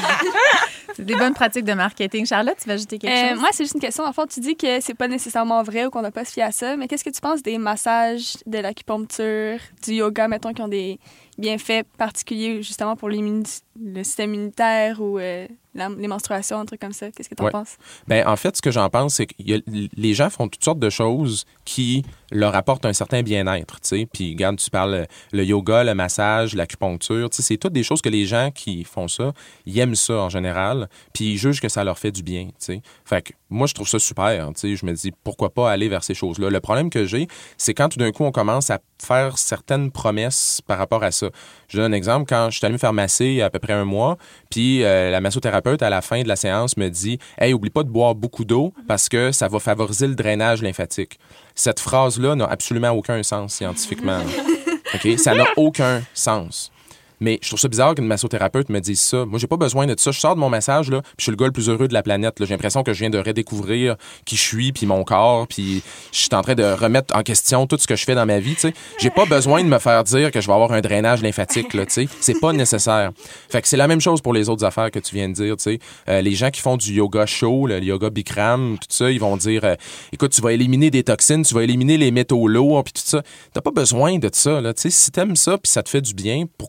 C'est des bonnes pratiques de marketing. Charlotte, tu vas ajouter quelque euh, chose? Moi, c'est juste une question. En fait, tu dis que c'est pas nécessairement vrai ou qu'on n'a pas se fier à ça, mais qu'est-ce que tu penses des massages, de l'acupuncture, du yoga, mettons, qui ont des bienfaits particuliers justement pour le système immunitaire ou euh, la, les menstruations, un truc comme ça? Qu'est-ce que tu en ouais. penses? Ben, en fait, ce que j'en pense, c'est que y a, les gens font toutes sortes de choses qui leur apportent un certain bien-être, tu sais. Puis, regarde, tu parles le yoga, le massage, l'acupuncture, tu sais, c'est toutes des choses que les gens qui font ça, ils aiment ça en général, puis ils jugent que ça leur fait du bien, tu sais. Fait que moi, je trouve ça super, tu sais. Je me dis, pourquoi pas aller vers ces choses-là? Le problème que j'ai, c'est quand tout d'un coup, on commence à faire certaines promesses par rapport à ça. Je donne un exemple. Quand je suis allé me faire masser il y a à peu près un mois, puis euh, la massothérapeute, à la fin de la séance, me dit « Hey, oublie pas de boire beaucoup d'eau parce que ça va favoriser le drainage lymphatique. » Cette phrase-là n'a absolument aucun sens scientifiquement. OK? Ça n'a aucun sens. Mais je trouve ça bizarre qu'une massothérapeute me dise ça. Moi, j'ai pas besoin de ça. Je sors de mon massage, là, puis je suis le gars le plus heureux de la planète. Là. J'ai l'impression que je viens de redécouvrir qui je suis, puis mon corps, puis je suis en train de remettre en question tout ce que je fais dans ma vie. T'sais. J'ai pas besoin de me faire dire que je vais avoir un drainage lymphatique. Là, t'sais. C'est pas nécessaire. Fait que c'est la même chose pour les autres affaires que tu viens de dire. T'sais. Euh, les gens qui font du yoga chaud, le yoga Bikram, tout ça, ils vont dire euh, écoute, tu vas éliminer des toxines, tu vas éliminer les métaux lourds, puis tout ça. T'as pas besoin de ça. Là, t'sais. Si t'aimes ça, puis ça te fait du bien, pourquoi est-ce que ça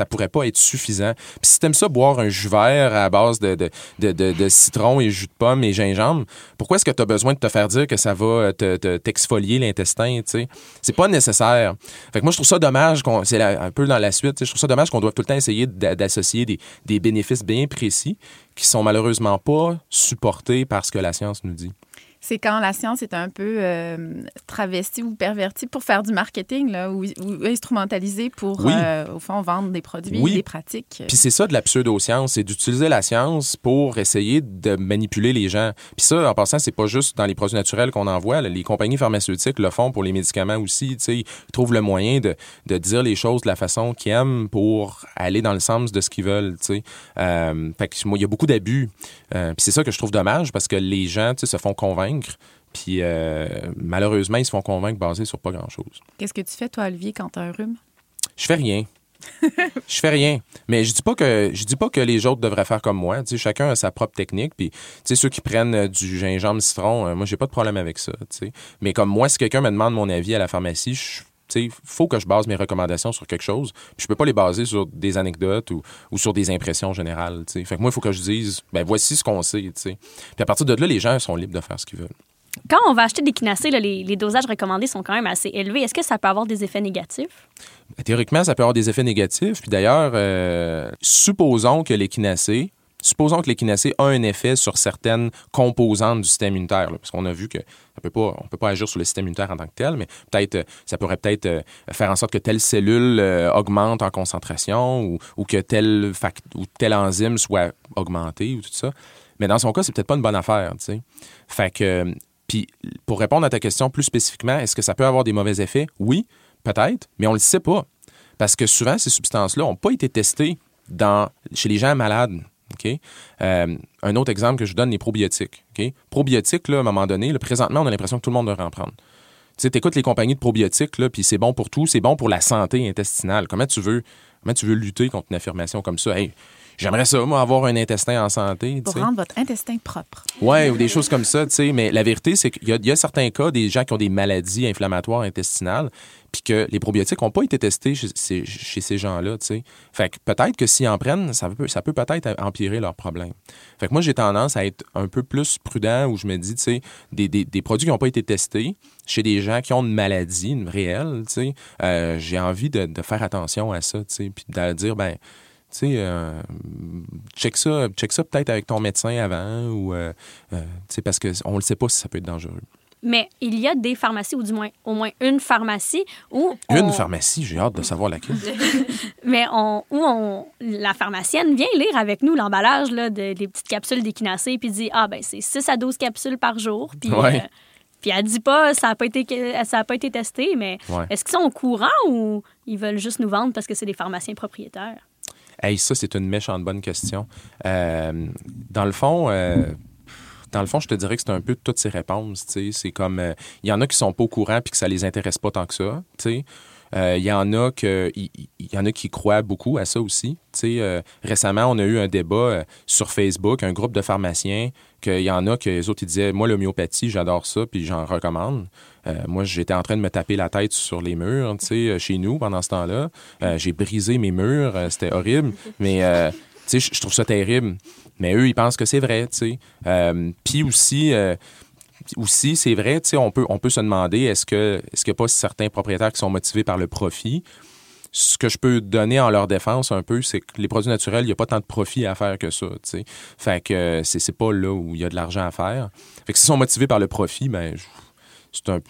ça pourrait pas être suffisant. Puis si t'aimes ça boire un jus vert à base de, de, de, de, de citron et jus de pomme et gingembre, pourquoi est-ce que t'as besoin de te faire dire que ça va te, te, t'exfolier l'intestin, tu sais? C'est pas nécessaire. Fait que moi, je trouve ça dommage, qu'on, c'est la, un peu dans la suite, je trouve ça dommage qu'on doit tout le temps essayer d'associer des, des bénéfices bien précis qui sont malheureusement pas supportés par ce que la science nous dit. C'est quand la science est un peu euh, travestie ou pervertie pour faire du marketing, là, ou, ou instrumentalisée pour, oui. euh, au fond, vendre des produits, oui. des pratiques. Puis c'est ça de la pseudo-science, c'est d'utiliser la science pour essayer de manipuler les gens. Puis ça, en passant, c'est pas juste dans les produits naturels qu'on en voit. Là. Les compagnies pharmaceutiques le font pour les médicaments aussi. Tu sais, ils trouvent le moyen de, de dire les choses de la façon qu'ils aiment pour aller dans le sens de ce qu'ils veulent. Tu sais. Euh, fait que moi, il y a beaucoup d'abus. Euh, puis c'est ça que je trouve dommage parce que les gens, tu sais, se font convaincre. Puis euh, malheureusement, ils se font convaincre basés sur pas grand-chose. Qu'est-ce que tu fais, toi, Olivier, quand tu as un rhume? Je fais rien. Je fais rien. Mais je dis pas que je dis pas que les autres devraient faire comme moi. Tu sais, chacun a sa propre technique. Puis, tu sais, ceux qui prennent du gingembre citron, euh, moi, j'ai pas de problème avec ça. Tu sais. Mais comme moi, si quelqu'un me demande mon avis à la pharmacie, je il faut que je base mes recommandations sur quelque chose. Puis je peux pas les baser sur des anecdotes ou, ou sur des impressions générales. T'sais. Fait que moi, il faut que je dise, ben voici ce qu'on sait. T'sais. Puis à partir de là, les gens sont libres de faire ce qu'ils veulent. Quand on va acheter des quinacées, là, les, les dosages recommandés sont quand même assez élevés. Est-ce que ça peut avoir des effets négatifs? Théoriquement, ça peut avoir des effets négatifs. Puis d'ailleurs, euh, supposons que les quinacées, supposons que l'équinacée a un effet sur certaines composantes du système immunitaire, là, parce qu'on a vu que ça peut pas, on peut pas agir sur le système immunitaire en tant que tel, mais peut-être ça pourrait peut-être euh, faire en sorte que telle cellule euh, augmente en concentration ou, ou que tel fact, ou telle enzyme soit augmentée ou tout ça. Mais dans son cas, c'est peut-être pas une bonne affaire, tu sais. Fait que, puis pour répondre à ta question plus spécifiquement, est-ce que ça peut avoir des mauvais effets? Oui, peut-être, mais on le sait pas. Parce que souvent, ces substances-là n'ont pas été testées dans, chez les gens malades. Okay? Euh, un autre exemple que je donne, les probiotiques. Okay? Probiotiques, là, à un moment donné, là, présentement, on a l'impression que tout le monde devrait en prendre. Tu sais, t'écoutes les compagnies de probiotiques, là, puis c'est bon pour tout, c'est bon pour la santé intestinale. Comment tu veux, comment tu veux lutter contre une affirmation comme ça? Hey, j'aimerais ça, moi, avoir un intestin en santé. Pour t'sais. rendre votre intestin propre. Oui, ou des choses comme ça, tu sais. Mais la vérité, c'est qu'il y a, il y a certains cas, des gens qui ont des maladies inflammatoires intestinales, puis que les probiotiques n'ont pas été testés chez, chez, chez ces gens-là, tu sais. Fait que peut-être que s'ils en prennent, ça peut, ça peut peut-être empirer leurs problèmes. Fait que moi, j'ai tendance à être un peu plus prudent où je me dis, tu sais, des, des, des produits qui n'ont pas été testés chez des gens qui ont une maladie une réelle, tu sais, euh, j'ai envie de, de faire attention à ça, tu sais, puis de dire, ben tu sais, euh, check ça, check ça peut-être avec ton médecin avant ou, euh, euh, tu sais, parce qu'on ne le sait pas si ça peut être dangereux. Mais il y a des pharmacies, ou du moins au moins une pharmacie où... On... Une pharmacie? J'ai hâte de savoir laquelle. Mais on, où on, la pharmacienne vient lire avec nous l'emballage là, de, des petites capsules d'équinacée puis dit « Ah, ben c'est six à douze capsules par jour. » Puis ouais. euh, puis elle dit pas « Ça n'a pas été, ça a pas été testé. » Mais ouais. Est-ce qu'ils sont au courant ou ils veulent juste nous vendre parce que c'est des pharmaciens propriétaires? Hey, ça, c'est une méchante bonne question. Euh, dans le fond... Euh... Dans le fond, je te dirais que c'est un peu toutes ces réponses. T'sais. C'est comme, il euh, y en a qui sont pas au courant puis que ça les intéresse pas tant que ça. Il euh, y en a que, il y, y en a qui croient beaucoup à ça aussi. Euh, récemment, on a eu un débat euh, sur Facebook, un groupe de pharmaciens, qu'il y en a que les autres ils disaient, moi l'homéopathie, j'adore ça puis j'en recommande. Euh, moi, j'étais en train de me taper la tête sur les murs, chez nous pendant ce temps-là. Euh, j'ai brisé mes murs, euh, c'était horrible, mais euh, je trouve ça terrible. Mais eux, ils pensent que c'est vrai, tu sais. Euh, Puis aussi, euh, aussi, c'est vrai, tu sais, on peut, on peut se demander, est-ce que, est-ce qu'il n'y a pas certains propriétaires qui sont motivés par le profit? Ce que je peux donner en leur défense un peu, c'est que les produits naturels, il n'y a pas tant de profit à faire que ça, tu sais. Fait que c'est, c'est pas là où il y a de l'argent à faire. Fait que s'ils sont motivés par le profit, ben, c'est un...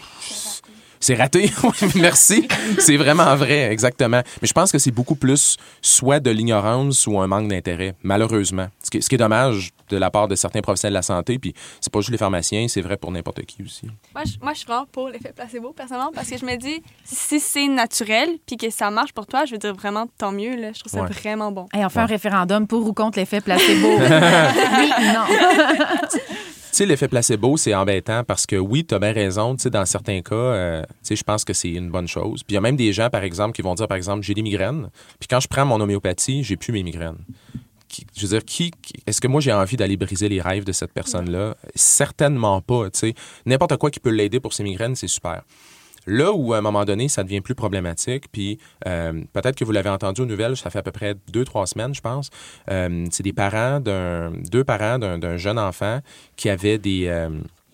C'est raté, merci. C'est vraiment vrai, exactement. Mais je pense que c'est beaucoup plus soit de l'ignorance ou un manque d'intérêt, malheureusement. Ce qui, ce qui est dommage de la part de certains professionnels de la santé, puis c'est pas juste les pharmaciens, c'est vrai pour n'importe qui aussi. Moi, je, moi, je suis vraiment pour l'effet placebo, personnellement, parce que je me dis, si c'est naturel puis que ça marche pour toi, je veux dire vraiment tant mieux. Là. Je trouve ça ouais. vraiment bon. Hey, on fait ouais. un référendum pour ou contre l'effet placebo. Oui, non. Tu sais, l'effet placebo, c'est embêtant parce que oui, tu as bien raison. Tu sais, dans certains cas, euh, tu sais, je pense que c'est une bonne chose. Puis il y a même des gens, par exemple, qui vont dire, par exemple, j'ai des migraines. Puis quand je prends mon homéopathie, j'ai plus mes migraines. Qui, je veux dire, qui, qui, est-ce que moi, j'ai envie d'aller briser les rêves de cette personne-là? Certainement pas, tu sais. N'importe quoi qui peut l'aider pour ses migraines, c'est super. Là où, à un moment donné, ça devient plus problématique, puis euh, peut-être que vous l'avez entendu aux nouvelles, ça fait à peu près deux, trois semaines, je pense, euh, c'est des parents, d'un, deux parents d'un, d'un jeune enfant qui avait des... Euh,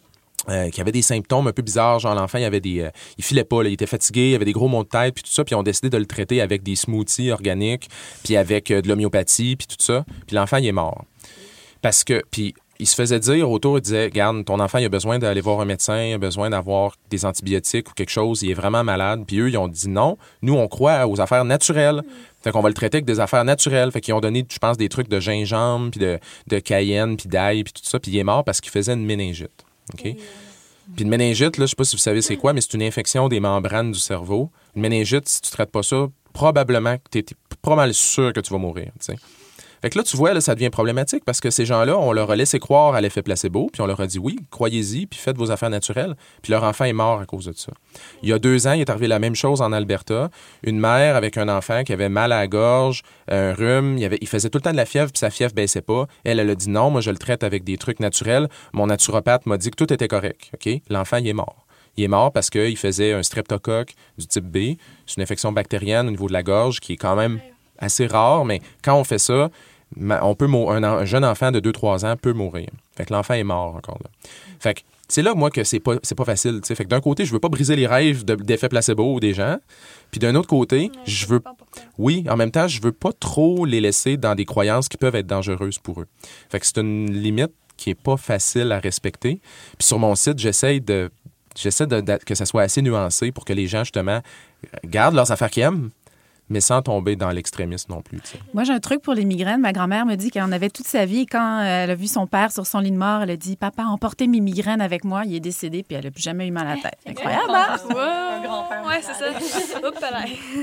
Euh, qui avait des symptômes un peu bizarres, genre l'enfant, il avait des, euh, il filait pas, là, il était fatigué, il avait des gros maux de tête, puis tout ça, puis ils ont décidé de le traiter avec des smoothies organiques, puis avec euh, de l'homéopathie, puis tout ça, puis l'enfant, il est mort. Parce que, puis il se faisait dire autour, il disait, regarde, ton enfant, il a besoin d'aller voir un médecin, il a besoin d'avoir des antibiotiques ou quelque chose, il est vraiment malade, puis eux, ils ont dit non, nous, on croit aux affaires naturelles. Fait qu'on va le traiter avec des affaires naturelles. Fait qu'ils ont donné, je pense, des trucs de gingembre, puis de, de cayenne, puis d'ail, puis tout ça, puis il est mort parce qu'il faisait une méningite. OK? Puis une méningite, là, je sais pas si vous savez c'est quoi, mais c'est une infection des membranes du cerveau. Une méningite, si tu traites pas ça, probablement que tu es pas mal sûr que tu vas mourir, tu sais. Fait que là, tu vois, là, ça devient problématique parce que ces gens-là, on leur a laissé croire à l'effet placebo, puis on leur a dit oui, croyez-y, puis faites vos affaires naturelles. Puis leur enfant est mort à cause de ça. Il y a deux ans, il est arrivé la même chose en Alberta. Une mère avec un enfant qui avait mal à la gorge, un rhume, il, avait, il faisait tout le temps de la fièvre, puis sa fièvre baissait pas. Elle, elle a dit non, moi, je le traite avec des trucs naturels. Mon naturopathe m'a dit que tout était correct. OK? L'enfant, il est mort. Il est mort parce qu'il faisait un streptocoque du type B. C'est une infection bactérienne au niveau de la gorge qui est quand même assez rare, mais quand on fait ça, on peut mou- un, un jeune enfant de deux trois ans peut mourir. Fait que l'enfant est mort encore là. Fait que c'est là, moi, que c'est pas, c'est pas facile. T'sais. Fait que d'un côté, je veux pas briser les rêves de, d'effets placebo des gens. Puis d'un autre côté, ouais, je veux... Oui, en même temps, je veux pas trop les laisser dans des croyances qui peuvent être dangereuses pour eux. Fait que c'est une limite qui est pas facile à respecter. Puis sur mon site, j'essaie de... J'essaie de, de, que ça soit assez nuancé pour que les gens, justement, gardent leurs affaires qu'ils aiment, mais sans tomber dans l'extrémisme non plus. T'sais. Moi, j'ai un truc pour les migraines. Ma grand-mère me dit qu'elle en avait toute sa vie. Et quand elle a vu son père sur son lit de mort, elle a dit « Papa, emportez mes migraines avec moi. » Il est décédé, puis elle n'a plus jamais eu mal à la tête. Incroyable, hein? Un grand-père. Ouais, c'est ça. Oups, là.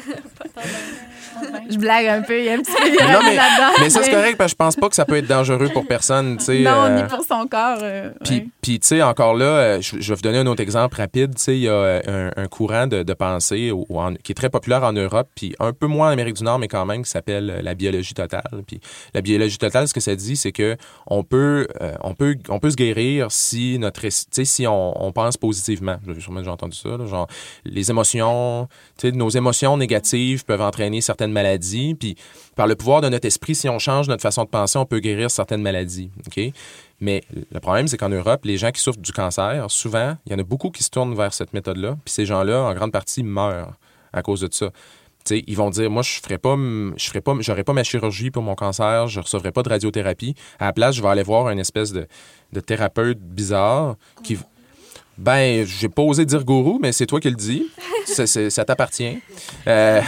Je blague un peu. Il y a un petit peu de non, mais, là-dedans. mais ça, c'est correct, parce que je pense pas que ça peut être dangereux pour personne. T'sais, non, euh... ni pour son corps. Euh, puis, ouais. puis tu sais, encore là, je, je vais vous donner un autre exemple rapide. Tu sais, il y a un, un courant de, de pensée ou, ou en, qui est très populaire en Europe, puis un peu moins en Amérique du Nord, mais quand même, qui s'appelle la biologie totale. Puis la biologie totale, ce que ça dit, c'est que on peut, euh, on peut, on peut se guérir si notre, tu sais, si on, on pense positivement. J'ai sûrement déjà entendu ça, là, genre les émotions, tu sais, nos émotions négatives peuvent entraîner certaines maladies. Puis par le pouvoir de notre esprit, si on change notre façon de penser, on peut guérir certaines maladies. Ok. Mais le problème, c'est qu'en Europe, les gens qui souffrent du cancer, souvent, il y en a beaucoup qui se tournent vers cette méthode-là. Puis ces gens-là, en grande partie, meurent à cause de ça. T'sais, ils vont dire, moi, je ferai pas, je ferai pas, j'aurai pas ma chirurgie pour mon cancer, je recevrai pas de radiothérapie. À la place, je vais aller voir une espèce de, de thérapeute bizarre qui... Ben, j'ai pas osé dire gourou, mais c'est toi qui le dis. C'est, c'est, ça t'appartient. Euh...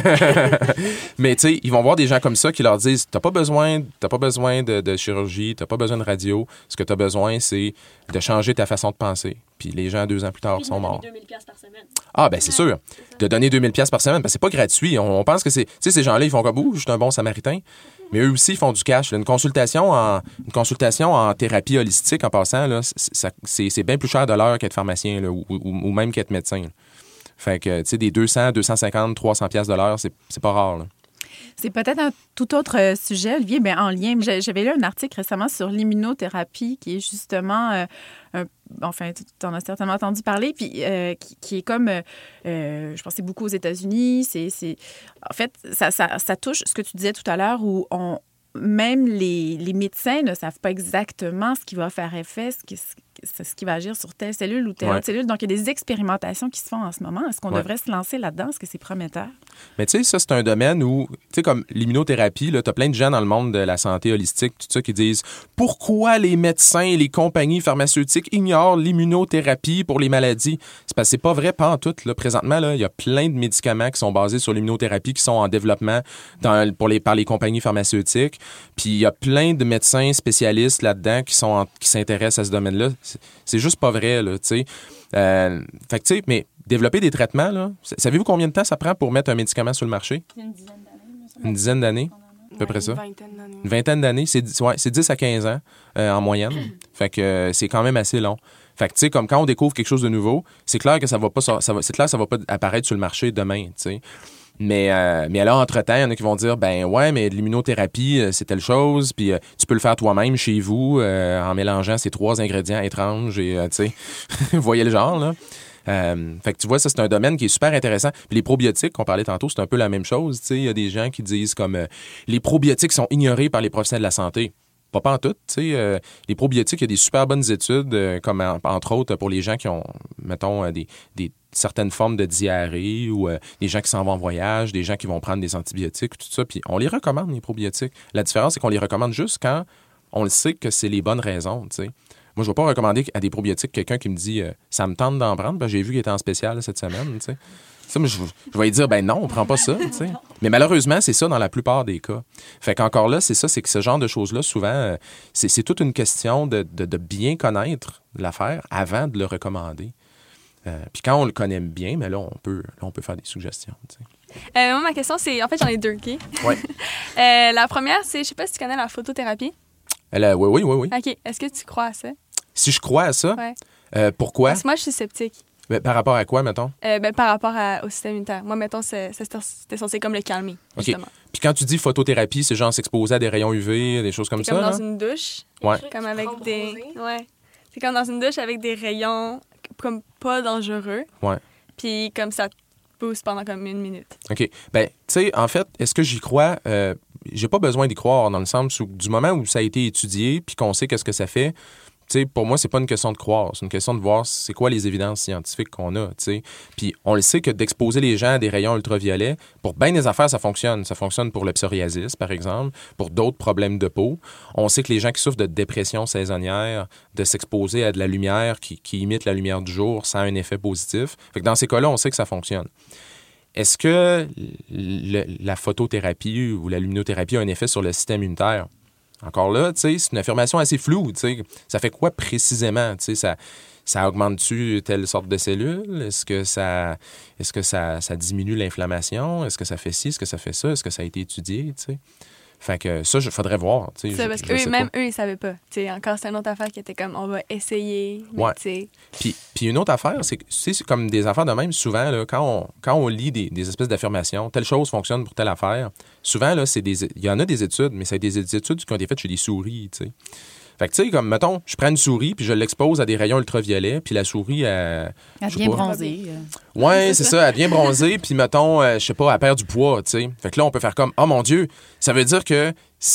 mais tu sais, ils vont voir des gens comme ça qui leur disent, t'as pas besoin, t'as pas besoin de, de chirurgie, t'as pas besoin de radio. Ce que t'as besoin, c'est de changer ta façon de penser. Puis les gens, deux ans plus tard, sont morts. deux mille dollars par semaine. Ah, ben c'est sûr. De donner deux mille dollars par semaine, ben c'est pas gratuit. On, on pense que c'est... Tu sais, ces gens-là, ils font comme, ouh, je suis un bon samaritain. Mais eux aussi, ils font du cash. Une consultation en, une consultation en thérapie holistique, en passant, là, c'est, c'est, c'est bien plus cher de l'heure qu'être pharmacien là, ou, ou, ou même qu'être médecin. Là. Fait que, tu sais, des deux cents, deux cent cinquante, trois cents piastres de l'heure, c'est, c'est pas rare, là. C'est peut-être un tout autre sujet, Olivier, mais en lien. J'avais lu un article récemment sur l'immunothérapie qui est justement, euh, un, enfin, tu en as certainement entendu parler, puis euh, qui, qui est comme, euh, je pense que c'est beaucoup aux États-Unis. C'est, c'est, en fait, ça, ça, ça touche ce que tu disais tout à l'heure où on, même les, les médecins ne savent pas exactement ce qui va faire effet, ce qui, ce qui va agir sur telle cellule ou telle ouais. autre cellule. Donc, il y a des expérimentations qui se font en ce moment. Est-ce qu'on ouais. devrait se lancer là-dedans? Est-ce que c'est prometteur? Mais tu sais, ça, c'est un domaine où, tu sais, comme l'immunothérapie, tu as plein de gens dans le monde de la santé holistique, tout ça, qui disent pourquoi les médecins et les compagnies pharmaceutiques ignorent l'immunothérapie pour les maladies? C'est parce que c'est pas vrai, pas en tout. Là. Présentement, il y a plein de médicaments qui sont basés sur l'immunothérapie qui sont en développement dans, pour les, par les compagnies pharmaceutiques. Puis il y a plein de médecins spécialistes là-dedans qui, sont en, qui s'intéressent à ce domaine-là. C'est, c'est juste pas vrai, là, tu sais. Euh, fait que, tu sais, mais développer des traitements, là, savez-vous combien de temps ça prend pour mettre un médicament sur le marché? Une dizaine d'années. Une dizaine d'années, à peu près ça. Une vingtaine d'années. Une vingtaine d'années, c'est, ouais, c'est dix à quinze ans euh, en moyenne. Fait que euh, c'est quand même assez long. Fait que, tu sais, comme quand on découvre quelque chose de nouveau, c'est clair que ça va pas, ça va, c'est clair que ça va pas apparaître sur le marché demain, tu sais. Mais, euh, mais alors, entre-temps, il y en a qui vont dire, ben ouais, mais l'immunothérapie, euh, c'est telle chose, puis euh, tu peux le faire toi-même chez vous euh, en mélangeant ces trois ingrédients étranges et, euh, tu sais, vous voyez le genre, là. Euh, fait que tu vois, ça, c'est un domaine qui est super intéressant. Puis les probiotiques, qu'on parlait tantôt, c'est un peu la même chose. Il y a des gens qui disent comme euh, les probiotiques sont ignorés par les professionnels de la santé. Pas pas en tout. Euh, les probiotiques, il y a des super bonnes études, euh, comme en, entre autres pour les gens qui ont, mettons, euh, des, des certaines formes de diarrhée ou euh, des gens qui s'en vont en voyage, des gens qui vont prendre des antibiotiques, tout ça. Puis on les recommande, les probiotiques. La différence, c'est qu'on les recommande juste quand on le sait que c'est les bonnes raisons. T'sais. Moi, je ne vais pas recommander à des probiotiques quelqu'un qui me dit euh, « ça me tente d'en prendre, ben, j'ai vu qu'il était en spécial cette semaine. » Ça, je, je vais lui dire, ben non, on prend pas ça. T'sais. Mais malheureusement, c'est ça dans la plupart des cas. Fait qu'encore là, c'est ça, c'est que ce genre de choses-là, souvent, euh, c'est, c'est toute une question de, de, de bien connaître l'affaire avant de le recommander. Euh, Puis quand on le connaît bien, mais là, on peut, là, on peut faire des suggestions. Euh, moi, ma question, c'est... En fait, j'en ai deux, OK? Ouais. euh, la première, c'est, je sais pas si tu connais la photothérapie. Elle a, oui, oui, oui, oui. OK. Est-ce que tu crois à ça? Si je crois à ça? Ouais. Euh, pourquoi? Parce que moi, je suis sceptique. Ben, par rapport à quoi, mettons? Euh, ben, par rapport à, au système immunitaire. Moi, mettons, c'est, c'est, c'était censé comme le calmer, justement. OK. Puis quand tu dis photothérapie, c'est genre s'exposer à des rayons U V, des choses comme c'est ça? comme là? dans une douche. Ouais. Comme avec des... Ouais. C'est comme dans une douche avec des rayons comme pas dangereux. Ouais. Puis comme ça te pousse pendant comme une minute. OK. Ben, tu sais, en fait, est-ce que j'y crois? Euh, j'ai pas besoin d'y croire dans le sens où du moment où ça a été étudié puis qu'on sait qu'est-ce que ça fait... T'sais, pour moi, c'est pas une question de croire, c'est une question de voir c'est quoi les évidences scientifiques qu'on a. T'sais. Puis on le sait que d'exposer les gens à des rayons ultraviolets, pour bien des affaires, ça fonctionne. Ça fonctionne pour le psoriasis, par exemple, pour d'autres problèmes de peau. On sait que les gens qui souffrent de dépression saisonnière, de s'exposer à de la lumière qui, qui imite la lumière du jour, ça a un effet positif. Fait que dans ces cas-là, on sait que ça fonctionne. Est-ce que le, la photothérapie ou la luminothérapie a un effet sur le système immunitaire? Encore là, tu sais, c'est une affirmation assez floue. Tu sais, ça fait quoi précisément? Tu sais, ça, ça augmente-tu telle sorte de cellules? Est-ce que ça, est-ce que ça, ça diminue l'inflammation? Est-ce que ça fait ci? Est-ce que ça fait ça? Est-ce que ça a été étudié? Tu sais? Fait que ça, il faudrait voir. Tu sais, c'est je, parce je que eux, même pas. eux, ils savaient pas. Tu sais, encore, c'est une autre affaire qui était comme, on va essayer. Mais ouais. tu sais. Puis, puis une autre affaire, c'est que c'est comme des affaires de même. Souvent, là, quand, on, quand on lit des, des espèces d'affirmations, telle chose fonctionne pour telle affaire, souvent, là, c'est des, il y en a des études, mais c'est des études qui ont été faites chez des souris, tu sais. Fait que, tu sais, comme, mettons, je prends une souris, puis je l'expose à des rayons ultraviolets, puis la souris, elle... Elle devient bronzée. Ouais, c'est ça, elle devient bronzée, puis, mettons, euh, je sais pas, elle perd du poids, tu sais. Fait que là, on peut faire comme, oh mon Dieu, ça veut dire que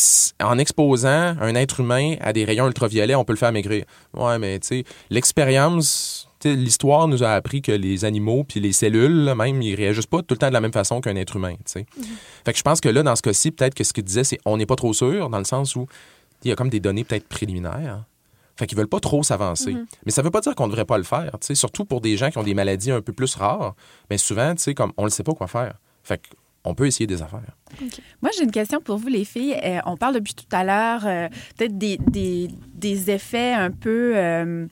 en exposant un être humain à des rayons ultraviolets, on peut le faire maigrir. Ouais, mais, tu sais, l'expérience... T'sais, l'histoire nous a appris que les animaux puis les cellules, là, même, ils réagissent pas tout le temps de la même façon qu'un être humain. Mm-hmm. Fait que je pense que là, dans ce cas-ci, peut-être que ce qu'il disait, c'est on n'est pas trop sûr, dans le sens où il y a comme des données peut-être préliminaires. Fait qu'ils veulent pas trop s'avancer. Mm-hmm. Mais ça veut pas dire qu'on devrait pas le faire. T'sais, surtout pour des gens qui ont des maladies un peu plus rares. Mais souvent, comme on ne sait pas quoi faire. Fait qu'on peut essayer des affaires. Okay. Moi, j'ai une question pour vous, les filles. Euh, on parle depuis tout à l'heure euh, peut-être des, des, des effets un peu... Euh,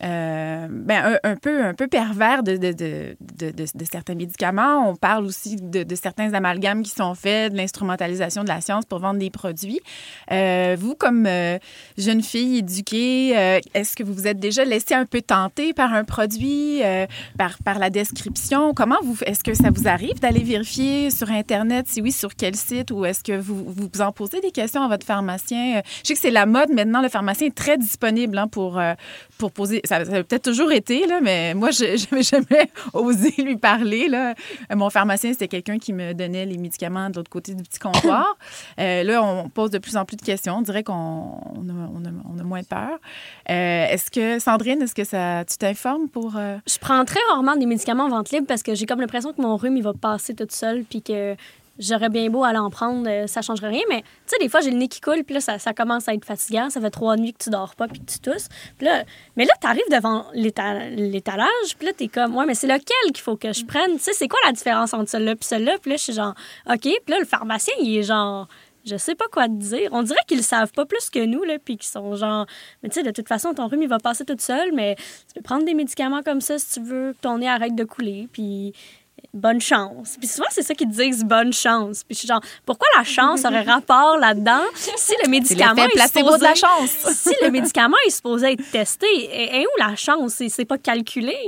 Euh, ben, un, un, peu, un peu pervers de, de, de, de, de, de certains médicaments. On parle aussi de, de certains amalgames qui sont faits, de l'instrumentalisation de la science pour vendre des produits. Euh, vous, comme euh, jeune fille éduquée, euh, est-ce que vous vous êtes déjà laissé un peu tenter par un produit, euh, par, par la description? Comment vous, est-ce que ça vous arrive d'aller vérifier sur Internet? Si oui, sur quel site? Ou est-ce que vous vous en posez des questions à votre pharmacien? Je sais que c'est la mode maintenant. Le pharmacien est très disponible hein, pour, euh, pour poser... Ça, ça a peut-être toujours été, là, mais moi, je n'avais jamais osé lui parler. Là. Mon pharmacien, c'était quelqu'un qui me donnait les médicaments de l'autre côté du petit comptoir. euh, là, on pose de plus en plus de questions. On dirait qu'on on a, on a, on a moins peur. Euh, est-ce que, Sandrine, est-ce que ça, tu t'informes pour... Euh... Je prends très rarement des médicaments en vente libre parce que j'ai comme l'impression que mon rhume, il va passer tout seul puis que... J'aurais bien beau aller en prendre, euh, ça changerait rien. Mais tu sais, des fois, j'ai le nez qui coule, puis là, ça, ça commence à être fatigant. Ça fait trois nuits que tu dors pas, puis que tu tousses. Puis là, mais là, tu arrives devant l'étal- l'étalage, puis là, tu es comme, ouais, mais c'est lequel qu'il faut que je prenne? Tu sais, c'est quoi la différence entre celui-là et celui-là? Puis là, je suis genre, OK. Puis là, le pharmacien, il est genre, je sais pas quoi te dire. On dirait qu'ils le savent pas plus que nous, là, puis qu'ils sont genre, mais tu sais, de toute façon, ton rhume, il va passer tout seul, mais tu peux prendre des médicaments comme ça si tu veux que ton nez arrête de couler, puis. Bonne chance. Puis souvent, c'est ça qu'ils disent, bonne chance. Puis je suis genre, pourquoi la chance aurait rapport là-dedans si le médicament c'est l'effet placebo est supposé... de la chance. si le médicament est supposé être testé, et, et où la chance? C'est, c'est pas calculé.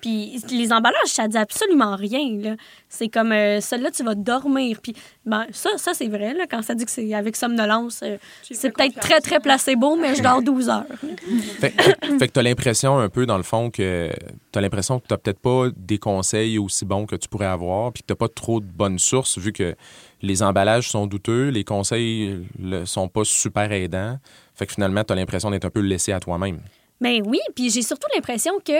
Puis les emballages, ça dit absolument rien, là. C'est comme, euh, celle-là, tu vas dormir. Puis ben, ça, ça c'est vrai, là, quand ça dit que c'est avec somnolence, euh, c'est peut-être très, très placebo, mais je dors douze heures. Fait, fait, fait que t'as l'impression un peu, dans le fond, que t'as l'impression que t'as peut-être pas des conseils aussi bons que tu pourrais avoir, puis que t'as pas trop de bonnes sources, vu que les emballages sont douteux, les conseils ne sont pas super aidants. Fait que finalement, t'as l'impression d'être un peu laissé à toi-même. Ben oui, puis j'ai surtout l'impression que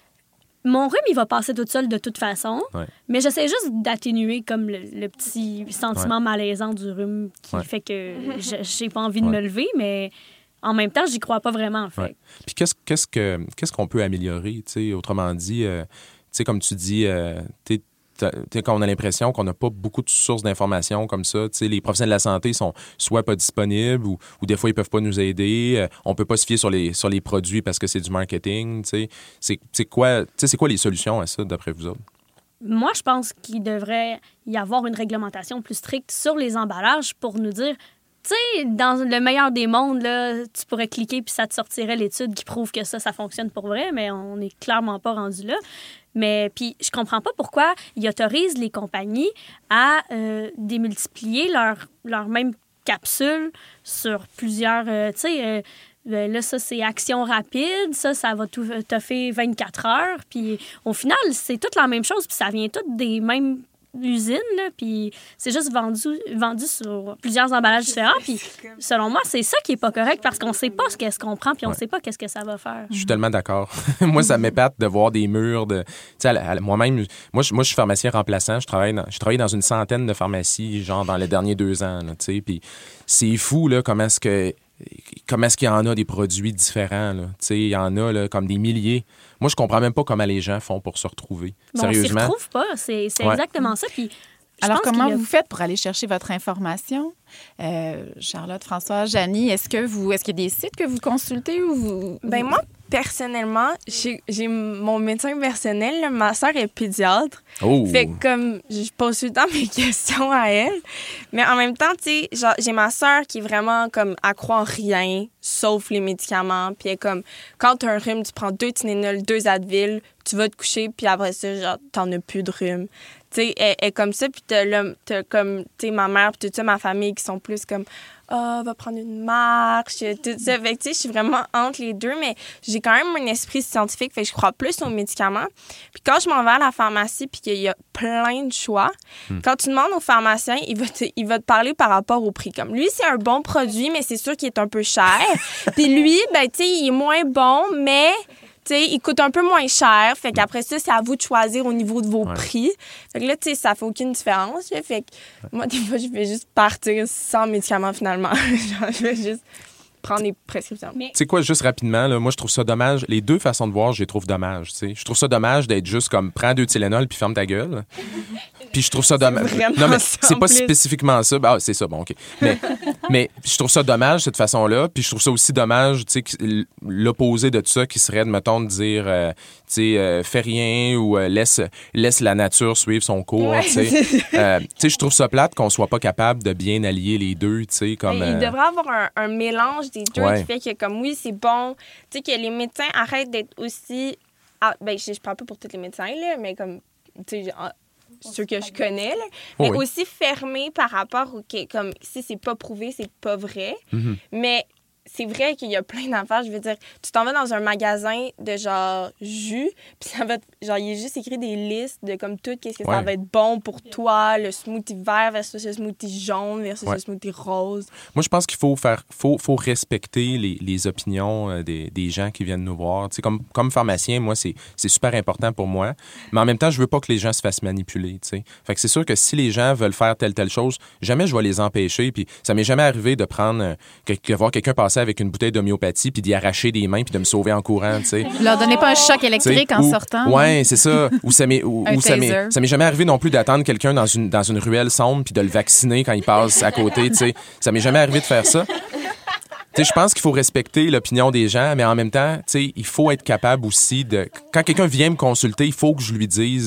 mon rhume, il va passer tout seul de toute façon, ouais. mais j'essaie juste d'atténuer comme le, le petit sentiment ouais. malaisant du rhume qui ouais. fait que j'ai pas envie de ouais. me lever, mais en même temps, j'y crois pas vraiment, en fait. Ouais. Puis qu'est-ce, qu'est-ce, que, qu'est-ce qu'on peut améliorer, tu sais, autrement dit, euh, tu sais, comme tu dis, euh, tu sais, quand on a l'impression qu'on n'a pas beaucoup de sources d'informations comme ça, tu sais, les professionnels de la santé sont soit pas disponibles ou, ou des fois, ils peuvent pas nous aider. Euh, on peut pas se fier sur les, sur les produits parce que c'est du marketing, tu sais. C'est, c'est, quoi, tu sais, c'est quoi les solutions à ça, d'après vous autres? Moi, je pense qu'il devrait y avoir une réglementation plus stricte sur les emballages pour nous dire... Tu sais, dans le meilleur des mondes, là, tu pourrais cliquer puis ça te sortirait l'étude qui prouve que ça, ça fonctionne pour vrai, mais on n'est clairement pas rendu là. Mais puis, je comprends pas pourquoi ils autorisent les compagnies à euh, démultiplier leur, leur même capsule sur plusieurs... Euh, tu sais, euh, là, ça, c'est action rapide. Ça, ça va tout te faire vingt-quatre heures. Puis au final, c'est toute la même chose puis ça vient toutes des mêmes... usine, là, puis c'est juste vendu, vendu sur plusieurs emballages différents, puis selon moi, c'est ça qui est pas correct, parce qu'on sait pas ce qu'est-ce qu'on prend, puis on ouais. sait pas qu'est-ce que ça va faire. Je suis tellement d'accord. Moi, ça m'épate de voir des murs de... Tu sais, moi-même, moi je, moi, je suis pharmacien remplaçant, je travaille dans, je travaille dans une centaine de pharmacies, genre dans les derniers deux ans, tu sais, puis c'est fou, là, comment est-ce que... Comment est-ce qu'il y en a des produits différents, là? Tu sais, il y en a, là, comme des milliers. Moi, je comprends même pas comment les gens font pour se retrouver. Bon, Sérieusement. On s'y retrouve pas. C'est, c'est ouais. exactement ça. Puis, alors, comment a... vous faites pour aller chercher votre information? Euh, Charlotte, François, Janie, est-ce que vous, est-ce qu'il y a des sites que vous consultez ou vous... Ben moi, personnellement, j'ai, j'ai mon médecin personnel, là, ma sœur est pédiatre. Oh. Fait que comme, je pose tout le temps mes questions à elle. Mais en même temps, tu sais, genre, j'ai ma sœur qui est vraiment comme, elle croit en rien, sauf les médicaments. Puis elle est comme, quand t'as un rhume, tu prends deux Tylenol, deux Advil, tu vas te coucher, puis après ça, genre, t'en as plus de rhume. Tu sais, elle est comme ça, puis t'as, là, t'as comme, tu sais, ma mère, puis tout ça, ma famille qui sont plus comme, ah, oh, va prendre une marche, tout ça. Fait que, tu sais, je suis vraiment entre les deux, mais j'ai quand même un esprit scientifique, fait que je crois plus aux médicaments. Puis quand je m'en vais à la pharmacie, puis qu'il y a plein de choix, hmm. quand tu demandes au pharmacien, il va, te, il va te parler par rapport au prix. Comme lui, c'est un bon produit, mais c'est sûr qu'il est un peu cher. Puis lui, ben, tu sais, il est moins bon, mais... Tu sais, il coûte un peu moins cher. Fait qu'après ça, c'est à vous de choisir au niveau de vos ouais. prix. Fait que là, tu sais, ça fait aucune différence. Là. Fait que moi, des fois, je vais juste partir sans médicaments, finalement. Genre, je vais juste prendre des prescriptions. Tu sais quoi, juste rapidement, là, moi, je trouve ça dommage. Les deux façons de voir, je les trouve dommages. T'sais. Je trouve ça dommage d'être juste comme, prends deux Tylenol puis ferme ta gueule. Puis je trouve ça dommage. Non, mais c'est pas spécifiquement ça. Ah, c'est ça, bon, OK. Mais, mais je trouve ça dommage, cette façon-là. Puis je trouve ça aussi dommage, tu sais, l'opposé de tout ça, qui serait, mettons, de dire, euh, tu sais, euh, fais rien ou euh, laisse, laisse la nature suivre son cours, ouais, tu sais. Euh, tu sais, je trouve ça plate qu'on soit pas capable de bien allier les deux, tu sais, comme... Il euh... devrait avoir un, un mélange des deux ouais. qui fait que, comme, oui, c'est bon. Tu sais, que les médecins arrêtent d'être aussi... Ah, ben, je, je parle pas pour tous les médecins, là, mais comme, tu sais, ceux que je connais, là, mais oh oui. aussi fermés par rapport au... Comme, si c'est pas prouvé, c'est pas vrai. Mm-hmm. Mais c'est vrai qu'il y a plein d'affaires. Je veux dire, tu t'en vas dans un magasin de genre jus, puis ça va... Genre, il y a juste écrit des listes de comme tout, qu'est-ce que ouais. ça va être bon pour toi, le smoothie vert versus le smoothie jaune versus ouais. le smoothie rose. Moi, je pense qu'il faut faire... Faut, faut respecter les, les opinions euh, des, des gens qui viennent nous voir. Tu sais, comme, comme pharmacien, moi, c'est, c'est super important pour moi. Mais en même temps, je veux pas que les gens se fassent manipuler, tu sais. Fait que c'est sûr que si les gens veulent faire telle, telle chose, jamais je vais les empêcher. Puis ça m'est jamais arrivé de prendre... Euh, que, que voir quelqu'un passer avec une bouteille d'homéopathie puis d'y arracher des mains puis de me sauver en courant, tu sais. Leur donnez pas un choc électrique t'sais, en ou, sortant. Ouais, c'est ça. Ou ça m'est, ou, ou ça m'est, ça m'est jamais arrivé non plus d'attendre quelqu'un dans une, dans une ruelle sombre puis de le vacciner quand il passe à côté, tu sais. Ça m'est jamais arrivé de faire ça. Tu sais, je pense qu'il faut respecter l'opinion des gens, mais en même temps, tu sais, il faut être capable aussi de... Quand quelqu'un vient me consulter, il faut que je lui dise...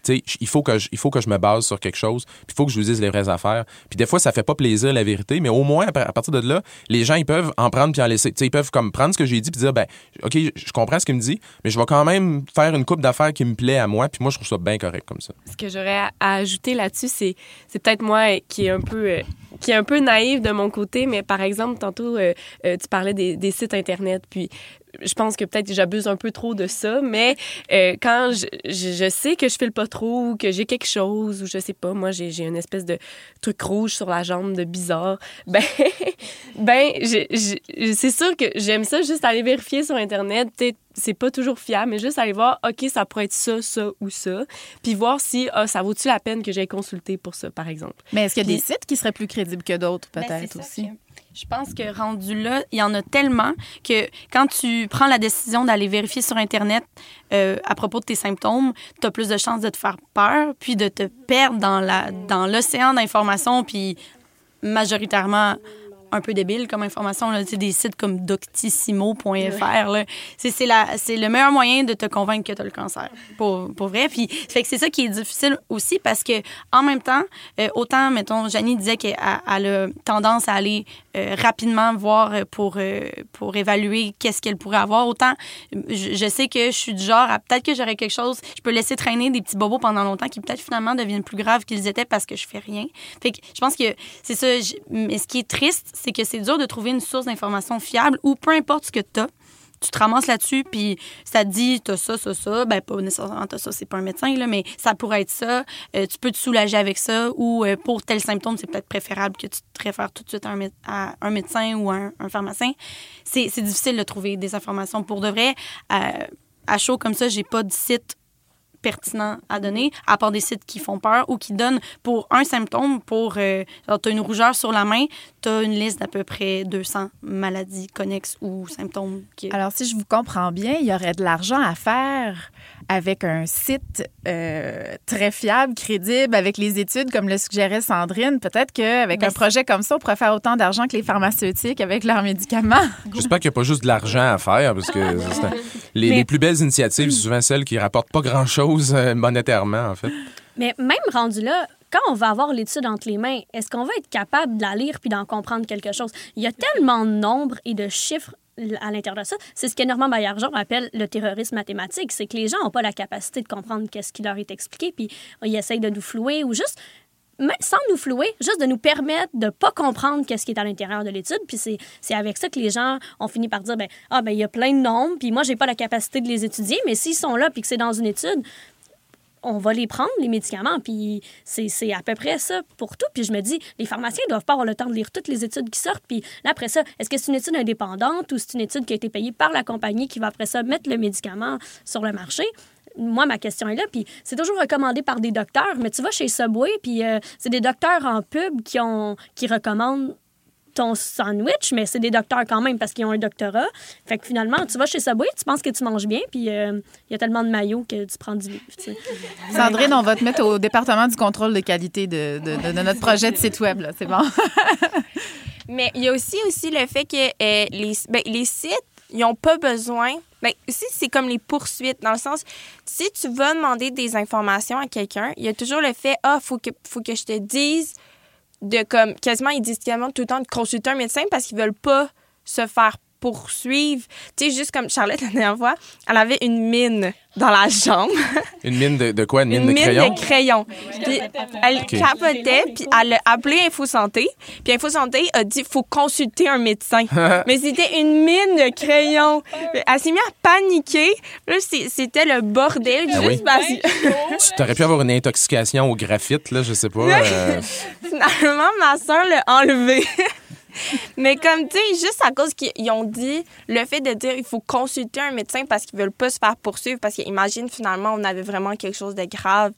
Tu sais, il faut que je, il faut que je me base sur quelque chose, puis il faut que je vous dise les vraies affaires. Puis des fois, ça fait pas plaisir, la vérité, mais au moins, à partir de là, les gens, ils peuvent en prendre puis en laisser. Tu sais, ils peuvent comme prendre ce que j'ai dit puis dire, ben, OK, je comprends ce qu'il me dit, mais je vais quand même faire une couple d'affaires qui me plaît à moi, puis moi, je trouve ça bien correct comme ça. Ce que j'aurais à, à ajouter là-dessus, c'est, c'est peut-être moi qui est un peu... Euh, qui est un peu naïve de mon côté, mais par exemple, tantôt, euh, euh, tu parlais des, des sites Internet, puis je pense que peut-être j'abuse un peu trop de ça, mais euh, quand je, je, je sais que je file pas trop ou que j'ai quelque chose, ou je sais pas, moi, j'ai, j'ai une espèce de truc rouge sur la jambe de bizarre, ben, ben j'ai, j'ai, c'est sûr que j'aime ça juste aller vérifier sur Internet. Peut-être c'est pas toujours fiable, mais juste aller voir, OK, ça pourrait être ça, ça ou ça, puis voir si ah, ça vaut-tu la peine que j'aille consulter pour ça, par exemple. Mais est-ce qu'il y a puis, des sites qui seraient plus crédibles que d'autres, peut-être, ben, aussi? Je pense que rendu là, il y en a tellement que quand tu prends la décision d'aller vérifier sur Internet euh, à propos de tes symptômes, tu as plus de chances de te faire peur, puis de te perdre dans, la, dans l'océan d'informations, puis majoritairement un peu débile comme information, là, des sites comme doctissimo point f r. Là. C'est, c'est, la, c'est le meilleur moyen de te convaincre que tu as le cancer, pour, pour vrai. Puis, fait que c'est ça qui est difficile aussi parce que en même temps, euh, autant, mettons, Janie disait qu'elle elle a tendance à aller euh, rapidement voir pour, euh, pour évaluer qu'est-ce qu'elle pourrait avoir, autant je, je sais que je suis du genre à peut-être que j'aurais quelque chose, je peux laisser traîner des petits bobos pendant longtemps qui peut-être finalement deviennent plus graves qu'ils étaient parce que je fais rien. Fait que je pense que c'est ça. Je, mais ce qui est triste, c'est que c'est dur de trouver une source d'information fiable ou peu importe ce que tu as, tu te ramasses là-dessus, puis ça te dit, t'as ça, ça, ça. Ben, pas nécessairement t'as ça, c'est pas un médecin, là, mais ça pourrait être ça. Euh, tu peux te soulager avec ça ou euh, pour tel symptôme, c'est peut-être préférable que tu te réfères tout de suite à un, mé- à un médecin ou à un, un pharmacien. C'est, c'est difficile de trouver des informations. Pour de vrai, euh, à chaud comme ça, j'ai pas de site pertinent à donner, à part des sites qui font peur ou qui donnent pour un symptôme, pour euh, tu as une rougeur sur la main, tu as une liste d'à peu près deux cents maladies connexes ou symptômes. Qui... Alors, si je vous comprends bien, il y aurait de l'argent à faire avec un site euh, très fiable, crédible, avec les études, comme le suggérait Sandrine. Peut-être qu'avec ben, un projet comme ça, on pourrait faire autant d'argent que les pharmaceutiques avec leurs médicaments. J'espère qu'il n'y a pas juste de l'argent à faire, parce que c'est un... les, Mais... les plus belles initiatives, c'est souvent celles qui ne rapportent pas grand-chose monétairement, en fait. Mais même rendu là, quand on va avoir l'étude entre les mains, est-ce qu'on va être capable de la lire puis d'en comprendre quelque chose? Il y a tellement de nombres et de chiffres à l'intérieur de ça. C'est ce que Normand Baillargeon appelle le terrorisme mathématique. C'est que les gens n'ont pas la capacité de comprendre qu'est-ce qui leur est expliqué, puis ils essayent de nous flouer ou juste... sans nous flouer, juste de nous permettre de ne pas comprendre qu'est-ce qui est à l'intérieur de l'étude. Puis c'est, c'est avec ça que les gens ont fini par dire, ben ah, ben il y a plein de nombres, puis moi, j'ai pas la capacité de les étudier, mais s'ils sont là puis que c'est dans une étude, on va les prendre, les médicaments, puis c'est, c'est à peu près ça pour tout. Puis je me dis, les pharmaciens doivent pas avoir le temps de lire toutes les études qui sortent. Puis là, après ça, est-ce que c'est une étude indépendante ou c'est une étude qui a été payée par la compagnie qui va après ça mettre le médicament sur le marché? Moi, ma question est là, puis c'est toujours recommandé par des docteurs, mais tu vas chez Subway, puis euh, c'est des docteurs en pub qui, ont, qui recommandent ton sandwich, mais c'est des docteurs quand même parce qu'ils ont un doctorat. Fait que finalement, tu vas chez Subway, tu penses que tu manges bien, puis il euh, y a tellement de maillots que tu prends du livre. Tu sais. Sandrine, on va te mettre au département du contrôle de qualité de, de, de, de notre projet de site web, là. C'est bon? Mais il y a aussi, aussi le fait que euh, les, ben, les sites, ils n'ont pas besoin... Bien, aussi, c'est comme les poursuites, dans le sens, si tu vas demander des informations à quelqu'un, il y a toujours le fait, ah, il faut que, faut que je te dise de comme, quasiment, ils disent quasiment tout le temps de consulter un médecin parce qu'ils veulent pas se faire poursuivre. Tu sais, juste comme Charlotte, la dernière fois, elle avait une mine dans la jambe. Une mine de, de quoi? Une mine une de crayon? Une mine de crayon. Puis elle okay. capotait, puis elle a appelé Info Santé. Puis Info Santé a dit, faut consulter un médecin. Mais c'était une mine de crayon. Elle s'est mise à paniquer. Là, c'était le bordel. Ah juste oui. parce que... Tu aurais pu avoir une intoxication au graphite, là, je sais pas. Euh... Finalement, ma soeur l'a enlevé. Mais comme, tu sais, juste à cause qu'ils ont dit le fait de dire il faut consulter un médecin parce qu'ils veulent pas se faire poursuivre, parce qu'imagine, finalement, on avait vraiment quelque chose de grave,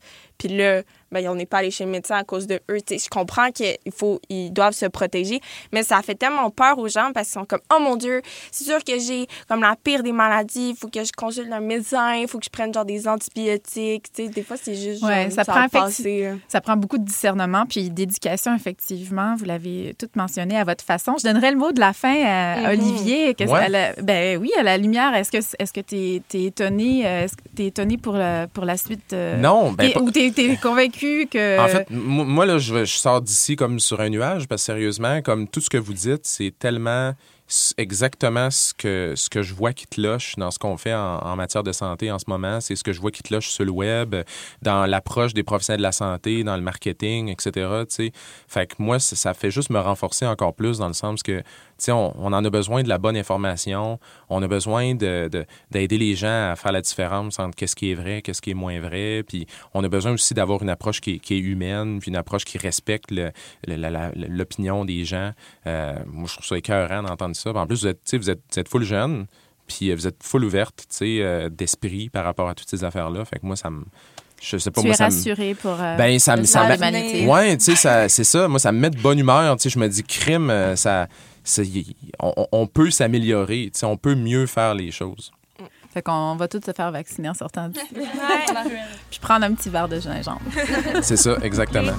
Puis là, ben, on n'est pas allé chez le médecin à cause de eux. T'sais, je comprends qu'ils faut, ils doivent se protéger, mais ça fait tellement peur aux gens parce qu'ils sont comme, oh mon Dieu, c'est sûr que j'ai comme la pire des maladies, il faut que je consulte un médecin, il faut que je prenne genre des antibiotiques. T'sais, des fois, c'est juste ouais, genre, ça, ça prend passer, effecti- ça prend beaucoup de discernement puis d'éducation, effectivement. Vous l'avez tout mentionné à votre façon. Je donnerai le mot de la fin à Mm-hmm. Olivier. Qu'est-ce Ouais. à la, ben oui, à la lumière, est-ce que est-ce que t'es, t'es étonné, euh, est-ce que t'es étonné pour la, pour la suite? euh, Non, ben, t'es- pas- ou t'es, t'es convaincu que... En fait, m- moi, là, je, je sors d'ici comme sur un nuage, parce que sérieusement, comme tout ce que vous dites, c'est tellement s- exactement ce que, ce que je vois qui cloche dans ce qu'on fait en, en matière de santé en ce moment. C'est ce que je vois qui cloche sur le web, dans l'approche des professionnels de la santé, dans le marketing, et cetera. Tu sais. Fait que moi, ça, ça fait juste me renforcer encore plus dans le sens que, tu sais, on, on en a besoin de la bonne information, on a besoin de, de- d'aider les gens à faire la différence entre qu'est-ce qui est vrai, qu'est-ce qui est moins vrai, puis on a besoin aussi d'avoir une approche qui est, qui est humaine, puis une approche qui respecte le- le- la- la- l'opinion des gens. Euh, moi, je trouve ça écœurant d'entendre ça. Puis en plus, vous êtes, tu sais, vous êtes, vous êtes full jeune, puis vous êtes full ouverte, tu sais, euh, d'esprit par rapport à toutes ces affaires-là. Fait que moi, ça me... Je sais pas, tu moi, es ça me- rassuré pour euh, ben, ça, me- le ça sort de me- l'humanité. Ouais, tu sais, ça- c'est ça. Moi, ça me met de bonne humeur. Tu sais, je me dis, crime, euh, ça, c'est- on, on peut s'améliorer. Tu sais, on peut mieux faire les choses. Fait qu'on va tous se faire vacciner en sortant d'ici. Puis prendre un petit verre de gingembre. C'est ça, exactement.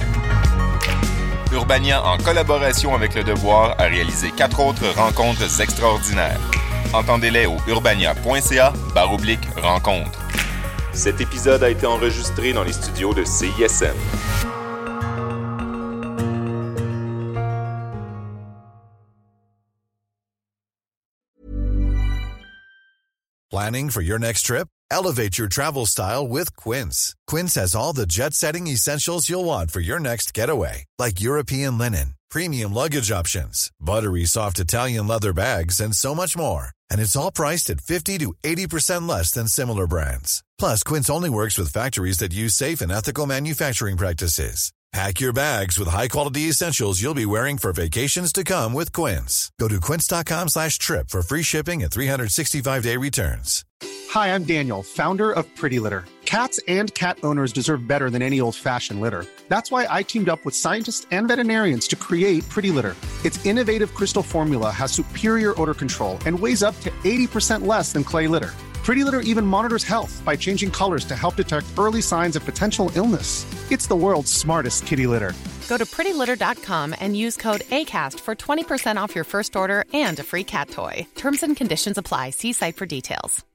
Urbania, en collaboration avec Le Devoir, a réalisé quatre autres rencontres extraordinaires. Entendez-les au urbania.ca barre oblique rencontre. Cet épisode a été enregistré dans les studios de C I S M. Planning for your next trip? Elevate your travel style with Quince. Quince has all the jet-setting essentials you'll want for your next getaway, like European linen, premium luggage options, buttery soft Italian leather bags, and so much more. And it's all priced at fifty to eighty percent less than similar brands. Plus, Quince only works with factories that use safe and ethical manufacturing practices. Pack your bags with high-quality essentials you'll be wearing for vacations to come with Quince. Go to quince.com slash trip for free shipping and three sixty-five day returns. Hi, I'm Daniel, founder of Pretty Litter. Cats and cat owners deserve better than any old-fashioned litter. That's why I teamed up with scientists and veterinarians to create Pretty Litter. Its innovative crystal formula has superior odor control and weighs up to eighty percent less than clay litter. Pretty Litter even monitors health by changing colors to help detect early signs of potential illness. It's the world's smartest kitty litter. Go to pretty litter dot com and use code ACAST for twenty percent off your first order and a free cat toy. Terms and conditions apply. See site for details.